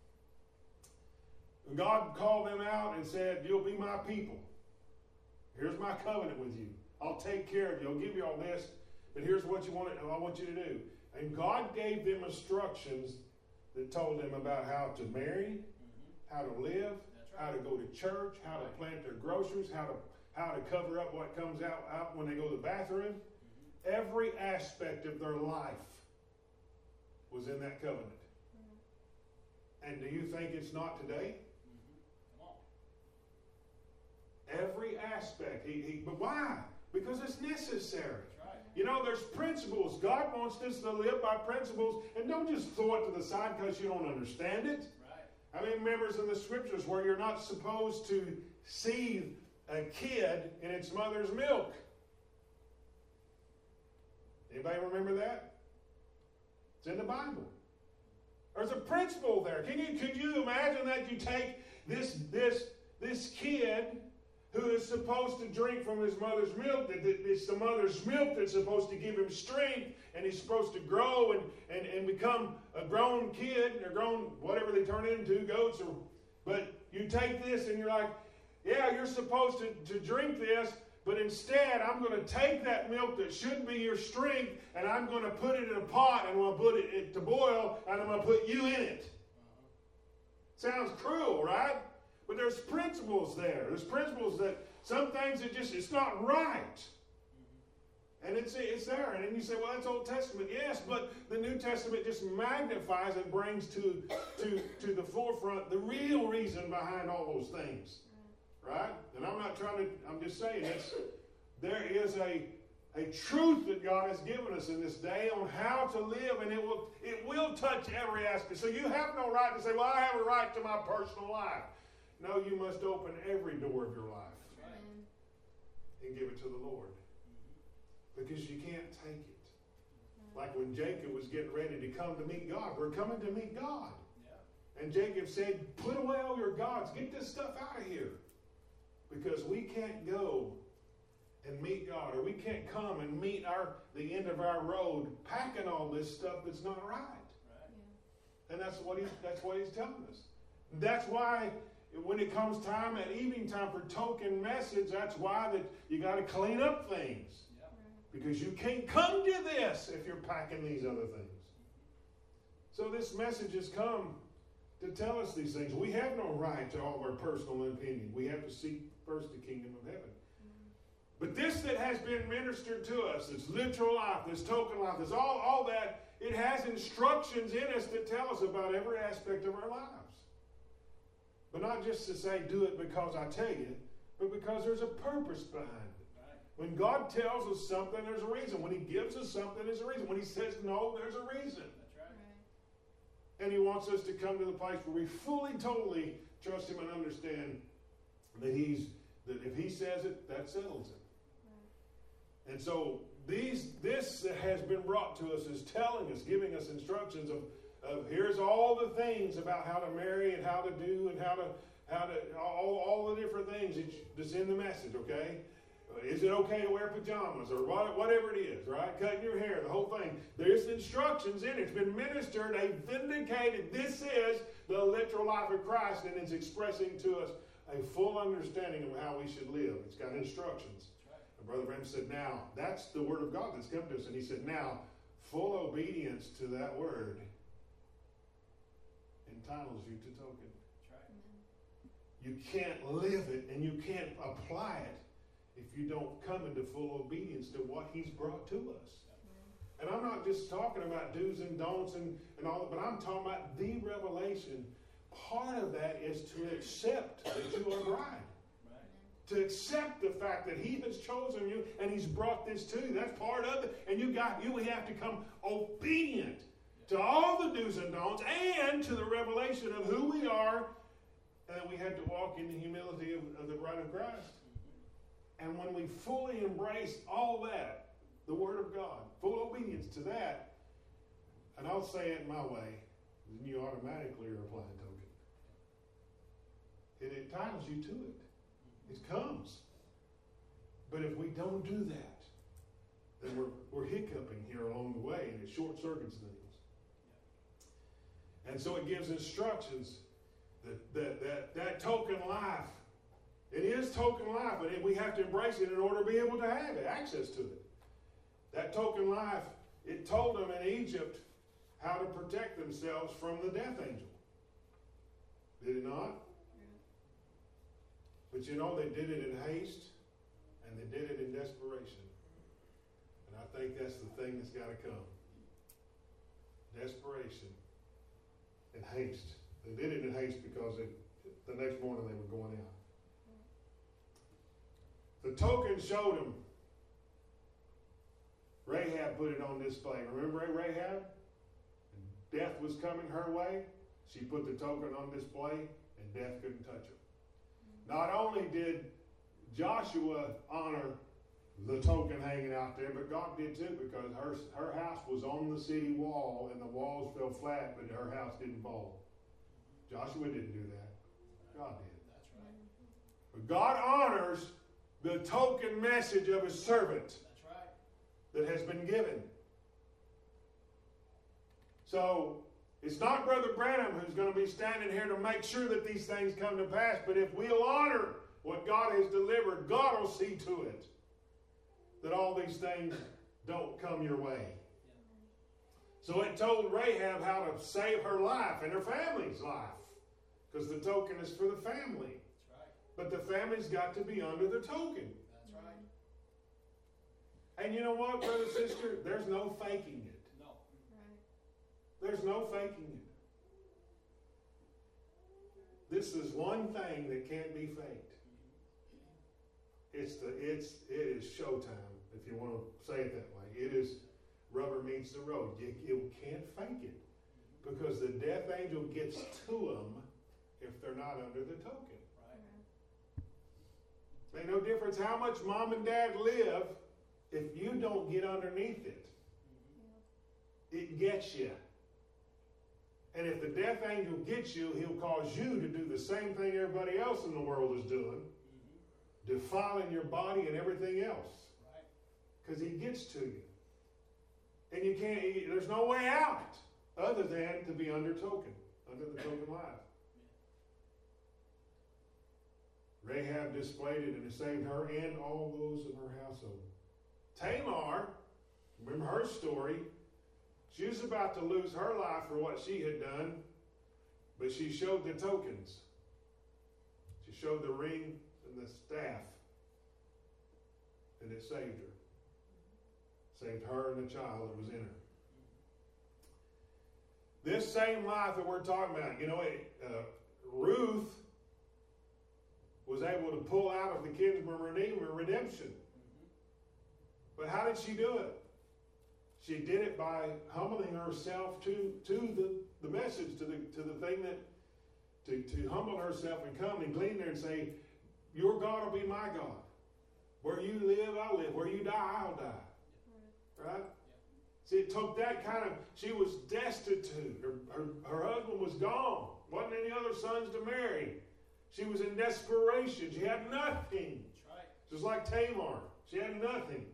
God called them out and said, you'll be my people. Here's my covenant with you. I'll take care of you. I'll give you all this, but here's what you want. I want you to do. And God gave them instructions that told them about how to marry, mm-hmm. how to live, right. how to go to church, how right. to plant their groceries, how to how to cover up what comes out, out when they go to the bathroom. Mm-hmm. Every aspect of their life was in that covenant. Mm-hmm. And do you think it's not today? Mm-hmm. Come on. Every aspect. He, he, but why? Because it's necessary. Right. You know, there's principles. God wants us to live by principles, and don't just throw it to the side because you don't understand it. Right. I mean, remembers in the scriptures where you're not supposed to seethe a kid in its mother's milk. Anybody remember that? It's in the Bible. There's a principle there. Can you could you imagine that you take this this this kid who is supposed to drink from his mother's milk, that that it's the mother's milk that's supposed to give him strength, and he's supposed to grow and, and, and become a grown kid, or grown, whatever they turn into, goats, or, but you take this and you're like, yeah, you're supposed to, to drink this, but instead I'm going to take that milk that should be your strength, and I'm going to put it in a pot, and I'm going to put it, it to boil, and I'm going to put you in it. Sounds cruel, right? But there's principles there. There's principles that some things that just, it's not right. And it's, it's there. And then you say, well, that's Old Testament. Yes, but the New Testament just magnifies and brings to, to, to the forefront the real reason behind all those things. Right? And I'm not trying to, I'm just saying it's, there is a, a truth that God has given us in this day on how to live, and it will, it will touch every aspect. So you have no right to say, well, I have a right to my personal life. No, you must open every door of your life and give it to the Lord. Because you can't take it. Like when Jacob was getting ready to come to meet God. We're coming to meet God. Yeah. And Jacob said, put away all your gods. Get this stuff out of here. Because we can't go and meet God, or we can't come and meet our the end of our road packing all this stuff that's not right. Right. Yeah. And that's what he's that's what he's telling us. That's why when it comes time at evening time for token message, that's why that you got to clean up things. Yeah. Because you can't come to this if you're packing these other things. So this message has come to tell us these things. We have no right to all of our personal opinion. We have to seek first the kingdom of heaven. Mm-hmm. But this that has been ministered to us, this literal life, this token life, this all, all that, it has instructions in us that tell us about every aspect of our lives. But not just to say, do it because I tell you, but because there's a purpose behind it. Right. When God tells us something, there's a reason. When he gives us something, there's a reason. When he says no, there's a reason. And he wants us to come to the place where we fully, totally trust him and understand that he's that if he says it, that settles it. Right. And so these this that has been brought to us is telling us, giving us instructions of, of here's all the things about how to marry and how to do and how to how to all, all the different things that's in the message, okay? Is it okay to wear pajamas or what, whatever it is, right? Cutting your hair, the whole thing. There's instructions in it. It's been ministered, a vindicated. This is the literal life of Christ, and it's expressing to us a full understanding of how we should live. It's got instructions. Right. And Brother Branham said, now, that's the word of God that's come to us. And he said, now, full obedience to that word entitles you to token. That's right. You can't live it and you can't apply it if you don't come into full obedience to what he's brought to us. And I'm not just talking about do's and don'ts and, and all, but I'm talking about the revelation. Part of that is to accept that you are bride. Right. To accept the fact that he has chosen you and he's brought this to you. That's part of it. And you got you have to come obedient to all the do's and don'ts and to the revelation of who we are, and that we have to walk in the humility of, of the bride of Christ. And when we fully embrace all that, the Word of God, full obedience to that, and I'll say it my way, then you automatically are applying token. It entitles you to it. It comes. But if we don't do that, then we're, we're hiccuping here along the way, and it short circuits things. And so it gives instructions that that, that, that token life, it is token life, but we have to embrace it in order to be able to have it, access to it. That token life, it told them in Egypt how to protect themselves from the death angel. Did it not? But you know, they did it in haste, and they did it in desperation. And I think that's the thing that's got to come. Desperation and haste. They did it in haste because it, the next morning they were going out. The token showed them. Rahab put it on display. Remember Rahab? Death was coming her way. She put the token on display, and death couldn't touch her. Not only did Joshua honor the token hanging out there, but God did too, because her, her house was on the city wall, and the walls fell flat, but her house didn't fall. Joshua didn't do that. God did. That's right. But God honors the token message of His servant That's right. that has been given. So, it's not Brother Branham who's going to be standing here to make sure that these things come to pass, but if we'll honor what God has delivered, God will see to it that all these things don't come your way. So it told Rahab how to save her life and her family's life, because the token is for the family. That's right. But the family's got to be under the token. That's right. And you know what, brother, sister? There's no faking it. No. There's no faking it. This is one thing that can't be faked. It's the it's it is showtime, if you want to say it that way. It is rubber meets the road. You, you can't fake it, because the death angel gets to them if they're not under the token. Right. Make no difference how much mom and dad live if you don't get underneath it. It gets you. And if the death angel gets you, he'll cause you to do the same thing everybody else in the world is doing, Mm-hmm. defiling your body and everything else. Right. Because he gets to you. And you can't, there's no way out other than to be under token, under the token life. Rahab displayed it and it saved her and all those in her household. Tamar, remember her story, she was about to lose her life for what she had done, but she showed the tokens. She showed the ring and the staff, and it saved her. Saved her and the child that was in her. This same life that we're talking about, you know, it, uh, Ruth was able to pull out of the kinsman redeemer redemption. But how did she do it? She did it by humbling herself to, to the, the message, to the to the thing that, to, to humble herself and come and glean there and say, your God will be my God. Where you live, I'll live. Where you die, I'll die. Right? See, it took that kind of, she was destitute. Her, her, her husband was gone. Wasn't any other sons to marry. She was in desperation. She had nothing. That's right. Just like Tamar. She had nothing.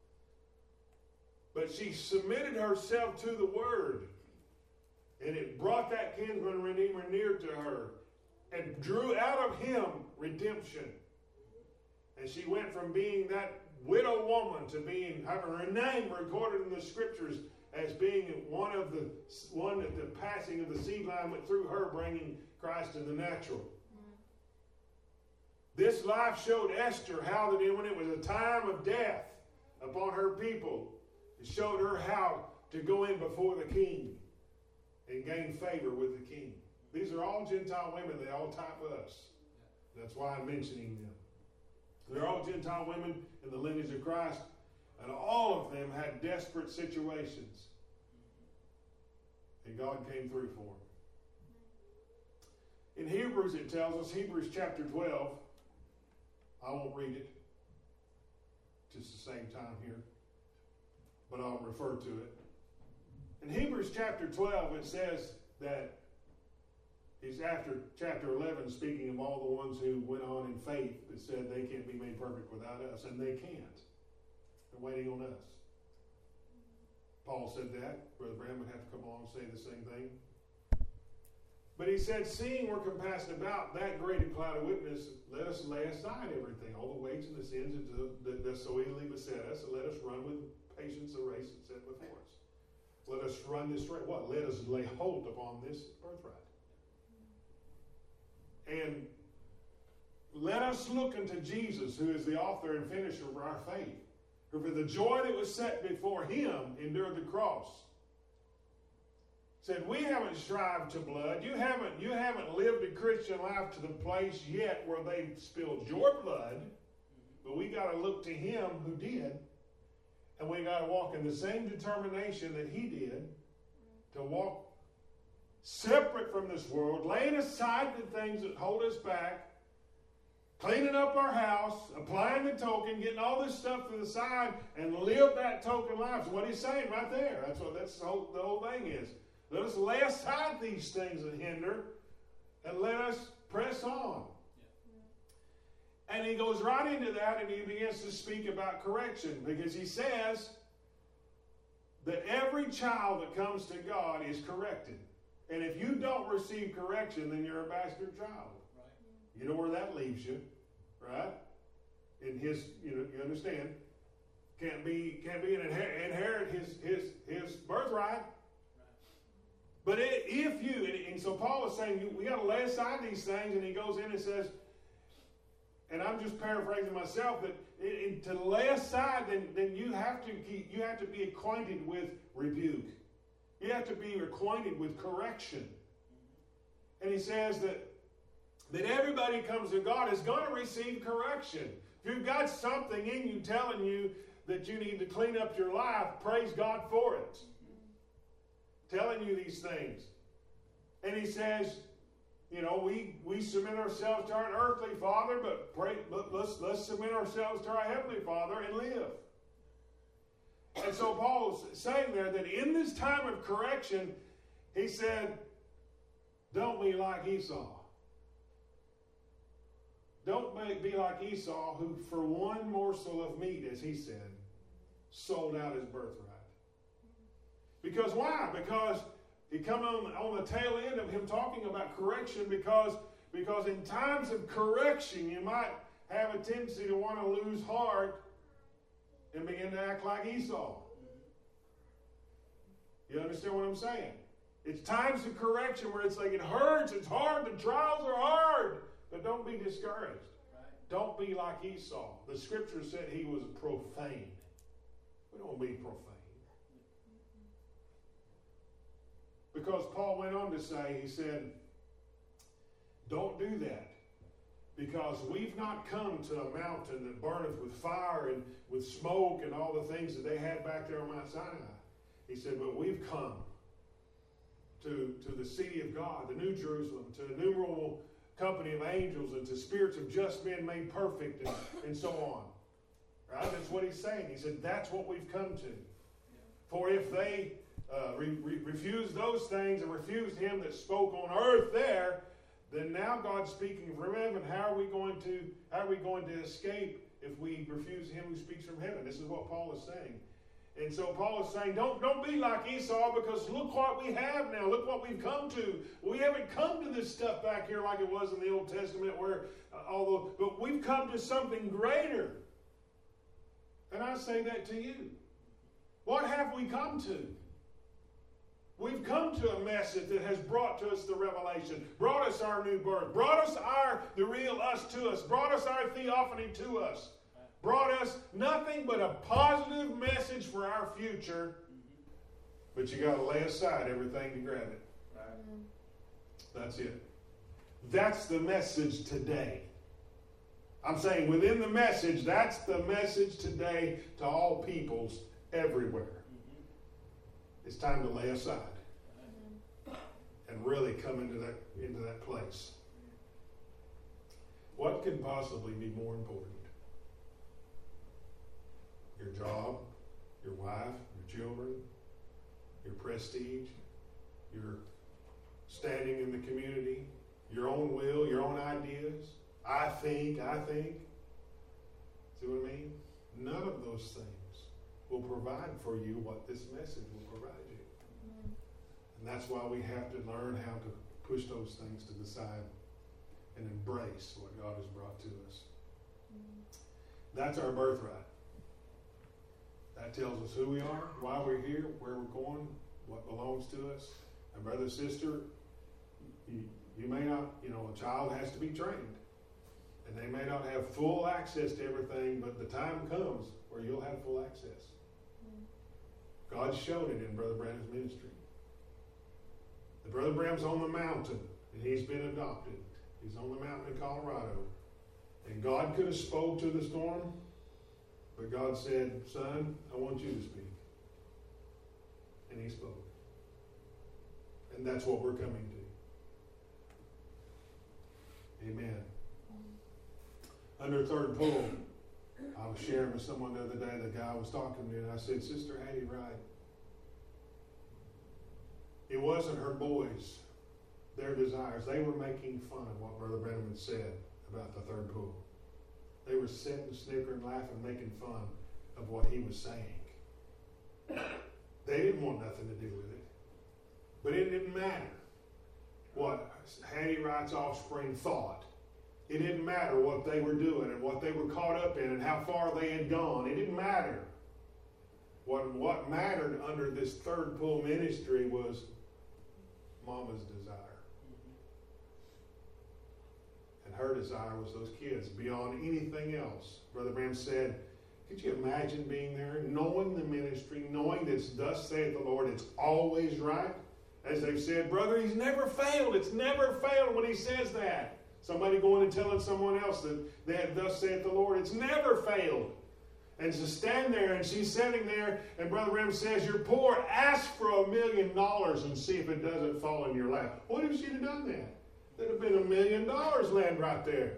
But she submitted herself to the Word. And it brought that kinsman redeemer near to her. And drew out of him redemption. And she went from being that widow woman to being, having her name recorded in the Scriptures as being one of the, one that the passing of the seed line went through her, bringing Christ in the natural. This life showed Esther how that when it was a time of death upon her people, it showed her how to go in before the king and gain favor with the king. These are all Gentile women. They all type us. That's why I'm mentioning them. They're all Gentile women in the lineage of Christ, and all of them had desperate situations. And God came through for them. In Hebrews it tells us, Hebrews chapter twelve, I won't read it, just to save time here, but I'll refer to it. In Hebrews chapter twelve it says that he's after chapter eleven speaking of all the ones who went on in faith that said they can't be made perfect without us, and they can't. They're waiting on us. Paul said that. Brother Branham would have to come along and say the same thing. But he said, seeing we're compassed about that great a cloud of witness, let us lay aside everything, all the weights and the sins that, that so easily beset us, and let us run with patience the race that's set before us. Let us run this race. What? Let us lay hold upon this birthright. And let us look unto Jesus, who is the author and finisher of our faith, who for the joy that was set before him endured the cross. Said, we haven't strived to blood. You haven't, you haven't lived a Christian life to the place yet where they spilled your blood. But we got to look to him who did. And we got to walk in the same determination that he did, to walk separate from this world, laying aside the things that hold us back, cleaning up our house, applying the token, getting all this stuff to the side, and live that token life. So what he's saying right there, that's what that's the whole, the whole thing is. Let us lay aside these things that hinder, and let us press on. he goes right into that and he begins to speak about correction because he says that every child that comes to God is corrected. And if you don't receive correction, then you're a bastard child. Right. You know where that leaves you, right? In his, you know, you understand, can't be can't be an inher- inherit his his his birthright. But it, if you, and, and so Paul is saying, you, we got to lay aside these things, and he goes in and says, and I'm just paraphrasing myself, that it, it, to lay aside, then, then you have to keep, you have to be acquainted with rebuke. You have to be acquainted with correction. And he says that, that everybody comes to God is going to receive correction. If you've got something in you telling you that you need to clean up your life, praise God for it. Telling you these things. And he says, you know, we, we submit ourselves to our earthly father, but pray, let, let's, let's submit ourselves to our heavenly Father and live. And so Paul is saying there that in this time of correction, he said, don't be like Esau. Don't be like Esau, who for one morsel of meat, as he said, sold out his birthright. Because why? Because he come on, on the tail end of him talking about correction because, because in times of correction you might have a tendency to want to lose heart and begin to act like Esau. You understand what I'm saying? It's times of correction where it's like it hurts, it's hard, the trials are hard, but don't be discouraged. Right. Don't be like Esau. The scripture said he was profane. We don't be profane. Because Paul went on to say, he said, don't do that. Because we've not come to a mountain that burneth with fire and with smoke and all the things that they had back there on Mount Sinai. He said, but we've come to, to the city of God, the New Jerusalem, to an innumerable company of angels and to spirits of just men made perfect and, and so on. Right? That's what he's saying. He said, that's what we've come to. For if they uh, re- re- refused those things and refused him that spoke on earth there, then now God's speaking from heaven. How are we going to, how are we going to escape if we refuse him who speaks from heaven? This is what Paul is saying. And so Paul is saying, don't, don't be like Esau, because look what we have now. Look what we've come to. We haven't come to this stuff back here like it was in the Old Testament, where, uh, although, but we've come to something greater. And I say that to you. What have we come to? We've come to a message that has brought to us the revelation, brought us our new birth, brought us our the real us to us, brought us our theophany to us, brought us nothing but a positive message for our future. But you got to lay aside everything to grab it. Right. That's it. That's the message today. I'm saying within the message, that's the message today to all peoples everywhere. It's time to lay aside and really come into that into that place. What can possibly be more important? Your job, your wife, your children, your prestige, your standing in the community, your own will, your own ideas. I think, I think. See what I mean? None of those things will provide for you what this message will provide you. Mm-hmm. And that's why we have to learn how to push those things to the side and embrace what God has brought to us. Mm-hmm. That's our birthright. That tells us who we are, why we're here, where we're going, what belongs to us. And brother, sister, you, you may not, you know, a child has to be trained. And they may not have full access to everything, but the time comes where you'll have full access. God's shown it in Brother Branham's ministry. The Brother Branham's on the mountain, and he's been adopted. He's on the mountain in Colorado. And God could have spoke to the storm, but God said, son, I want you to speak. And he spoke. And that's what we're coming to. Amen. Under third pull, I was sharing with someone the other day, the guy was talking to me, and I said, Sister Hattie Wright, it wasn't her boys, their desires. They were making fun of what Brother Branham had said about the third pull. They were sitting, snickering, laughing, making fun of what he was saying. They didn't want nothing to do with it. But it didn't matter what Hattie Wright's offspring thought. It didn't matter what they were doing and what they were caught up in and how far they had gone. It didn't matter. What, what mattered under this third pull ministry was Mama's desire. And her desire was those kids beyond anything else. Brother Branham said, could you imagine being there, knowing the ministry, knowing that thus saith the Lord, it's always right? As they've said, brother, he's never failed. It's never failed when he says that. Somebody going and telling someone else that they had thus saith the Lord, it's never failed. And to stand there, and she's sitting there, and Brother Branham says, you're poor, ask for a million dollars and see if it doesn't fall in your lap. What if she'd have done that? There'd have been a million dollars land right there.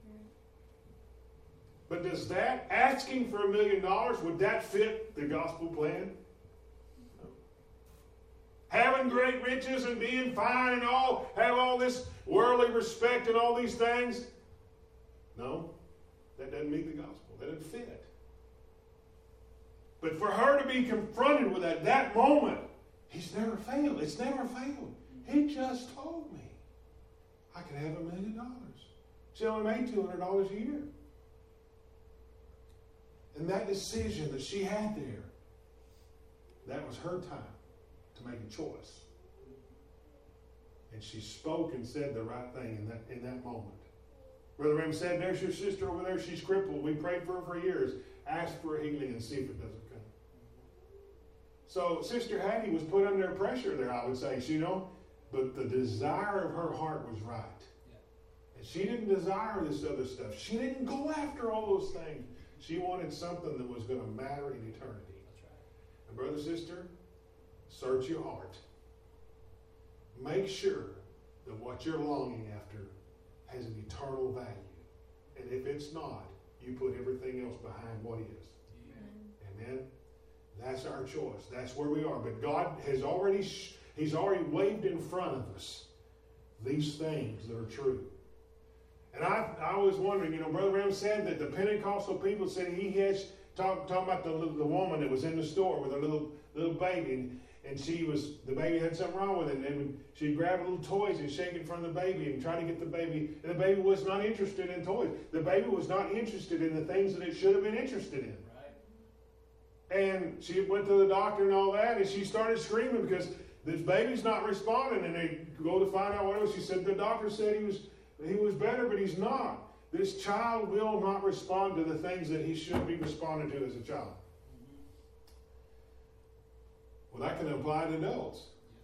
But does that, asking for a million dollars, would that fit the gospel plan? No. Having great riches and being fine and all, have all this worldly respect and all these things? No, that doesn't meet the gospel. That doesn't fit. But for her to be confronted with that, that moment, he's never failed. It's never failed. He just told me I could have a million dollars. She only made two hundred dollars a year. And that decision that she had there, that was her time to make a choice. And she spoke and said the right thing in that, in that moment. Brother Ram said, there's your sister over there. She's crippled. We prayed for her for years. Ask for a healing and see if it doesn't come. So Sister Hattie was put under pressure there, I would say. You know, but the desire of her heart was right. And she didn't desire this other stuff. She didn't go after all those things. She wanted something that was going to matter in eternity. That's right. And brother, sister, search your heart. Make sure that what you're longing after has an eternal value. And if it's not, you put everything else behind what is. Amen. Amen. That's our choice. That's where we are. But God has already, sh- He's already waved in front of us these things that are true. And I, I was wondering, you know, Brother Ram said that the Pentecostal people said he had talk, talking about the the woman that was in the store with her little little baby, and, and she was the baby had something wrong with it, and she'd grab little toys and shake it from the baby and try to get the baby, and the baby was not interested in toys. The baby was not interested in the things that it should have been interested in. Right. And she went to the doctor and all that, and she started screaming because this baby's not responding, and they go to find out what it was. She said the doctor said he was. He was better, but he's not. This child will not respond to the things that he should be responding to as a child. Well, that can apply to adults.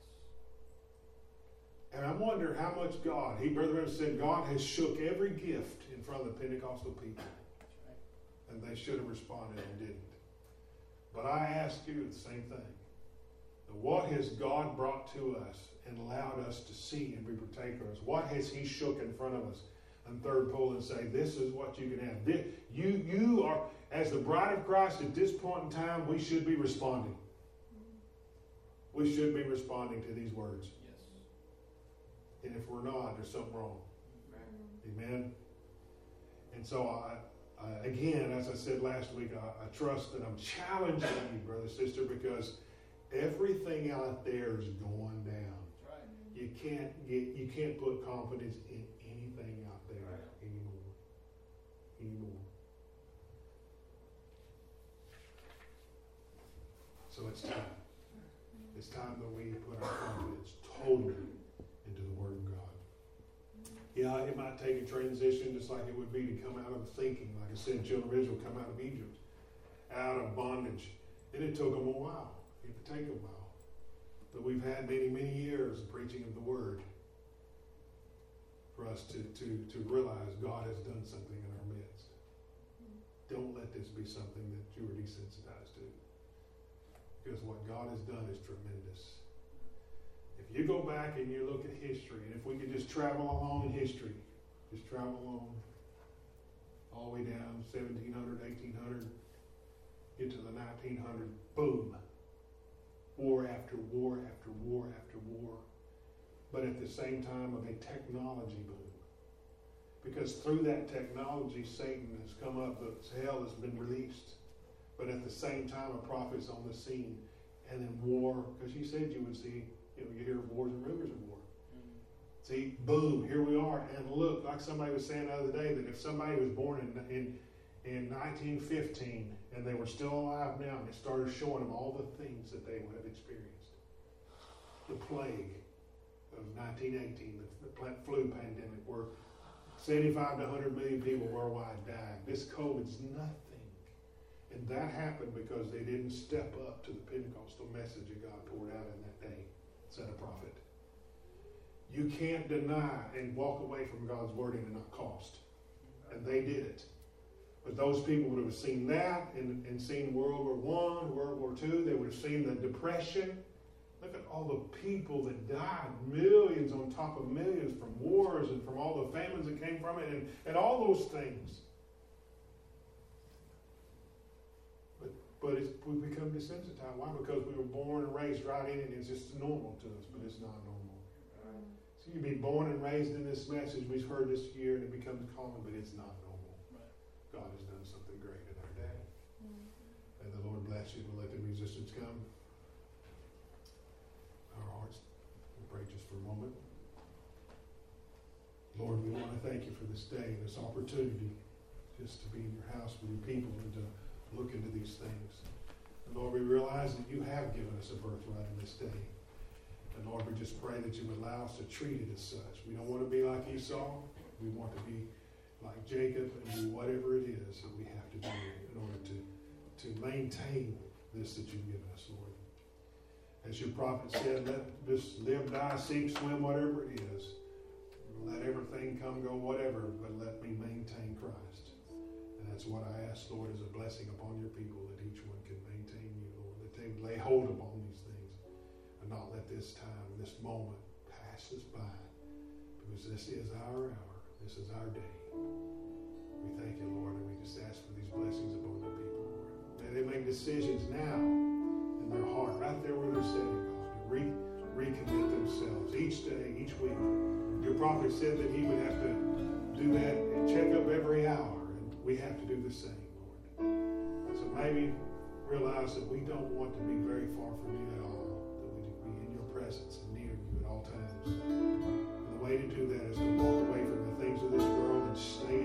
Yes. And I wonder how much God, he, Brother Ram said, God has shook every gift in front of the Pentecostal people. That's right. And they should have responded and didn't. But I ask you the same thing. What has God brought to us and allowed us to see and be partakers? What has He shook in front of us? And third pull and say, this is what you can have. This, you, you are, as the bride of Christ at this point in time, we should be responding. We should be responding to these words. Yes. And if we're not, there's something wrong. Right. Amen? And so, I, I, again, as I said last week, I, I trust that I'm challenging you, brother, sister, because everything out there is going down. That's right. You can't get, you can't put confidence in anything out there Right. anymore. Anymore. So it's time. It's time that we put our confidence totally into the Word of God. Yeah, it might take a transition just like it would be to come out of thinking. Like I said, children of Israel come out of Egypt, out of bondage. And it took them a while. It would take a while. But we've had many, many years of preaching of the Word for us to, to, to realize God has done something in our midst. Don't let this be something that you are desensitized to. Because what God has done is tremendous. If you go back and you look at history, and if we could just travel along in history, just travel along all the way down seventeen hundred, eighteen hundred, get to the nineteen hundred, boom. War after war after war after war. But at the same time of a technology boom. Because through that technology, Satan has come up, but hell has been released. But at the same time, a prophet's on the scene. And then war, because he said you would see, you know, you hear of wars and rumors of war. Mm-hmm. See, boom, here we are. And look, like somebody was saying the other day, that if somebody was born in, in, in nineteen fifteen and they were still alive now, and it started showing them all the things that they would have experienced. The plague of nineteen eighteen, the, the flu pandemic, where seventy-five to one hundred million people worldwide died. This COVID's nothing. And that happened because they didn't step up to the Pentecostal message that God poured out in that day, said a prophet. You can't deny and walk away from God's word and it not cost. And they did it. But those people would have seen that and, and seen World War One, World War Two. They would have seen the Depression. Look at all the people that died, millions on top of millions from wars and from all the famines that came from it and, and all those things. But but it's, we become desensitized. Why? Because we were born and raised right in it and it's just normal to us, but it's not normal. Right? So you be born and raised in this message we've heard this year and it becomes common, but it's not normal. Right. God has done something great in our day. Mm-hmm. And the Lord bless you. We'll let the musicians come. Our hearts, we'll pray just for a moment. Lord, we want to thank you for this day, this opportunity just to be in your house with your people and to look into these things. And Lord, we realize that you have given us a birthright in this day. And Lord, we just pray that you would allow us to treat it as such. We don't want to be like Esau. We want to be like Jacob and do whatever it is that we have to do in order to, to maintain this that you've given us, Lord. As your prophet said, let this live, die, seek, swim, whatever it is. Let everything come, go, whatever, but let me maintain Christ. And that's what I ask, Lord, as a blessing upon your people, that each one can maintain you, Lord, that they would lay hold upon these things and not let this time, this moment pass us by, because this is our hour, this is our day. We thank you, Lord, and we just ask for these blessings upon your people, Lord. May they make decisions now in their heart, right there where they're sitting, God, to re- recommit themselves each day, each week. Your prophet said that he would have to do that and check up every hour. We have to do the same, Lord. So maybe realize that we don't want to be very far from you at all, that we be in your presence and near you at all times. And the way to do that is to walk away from the things of this world and stay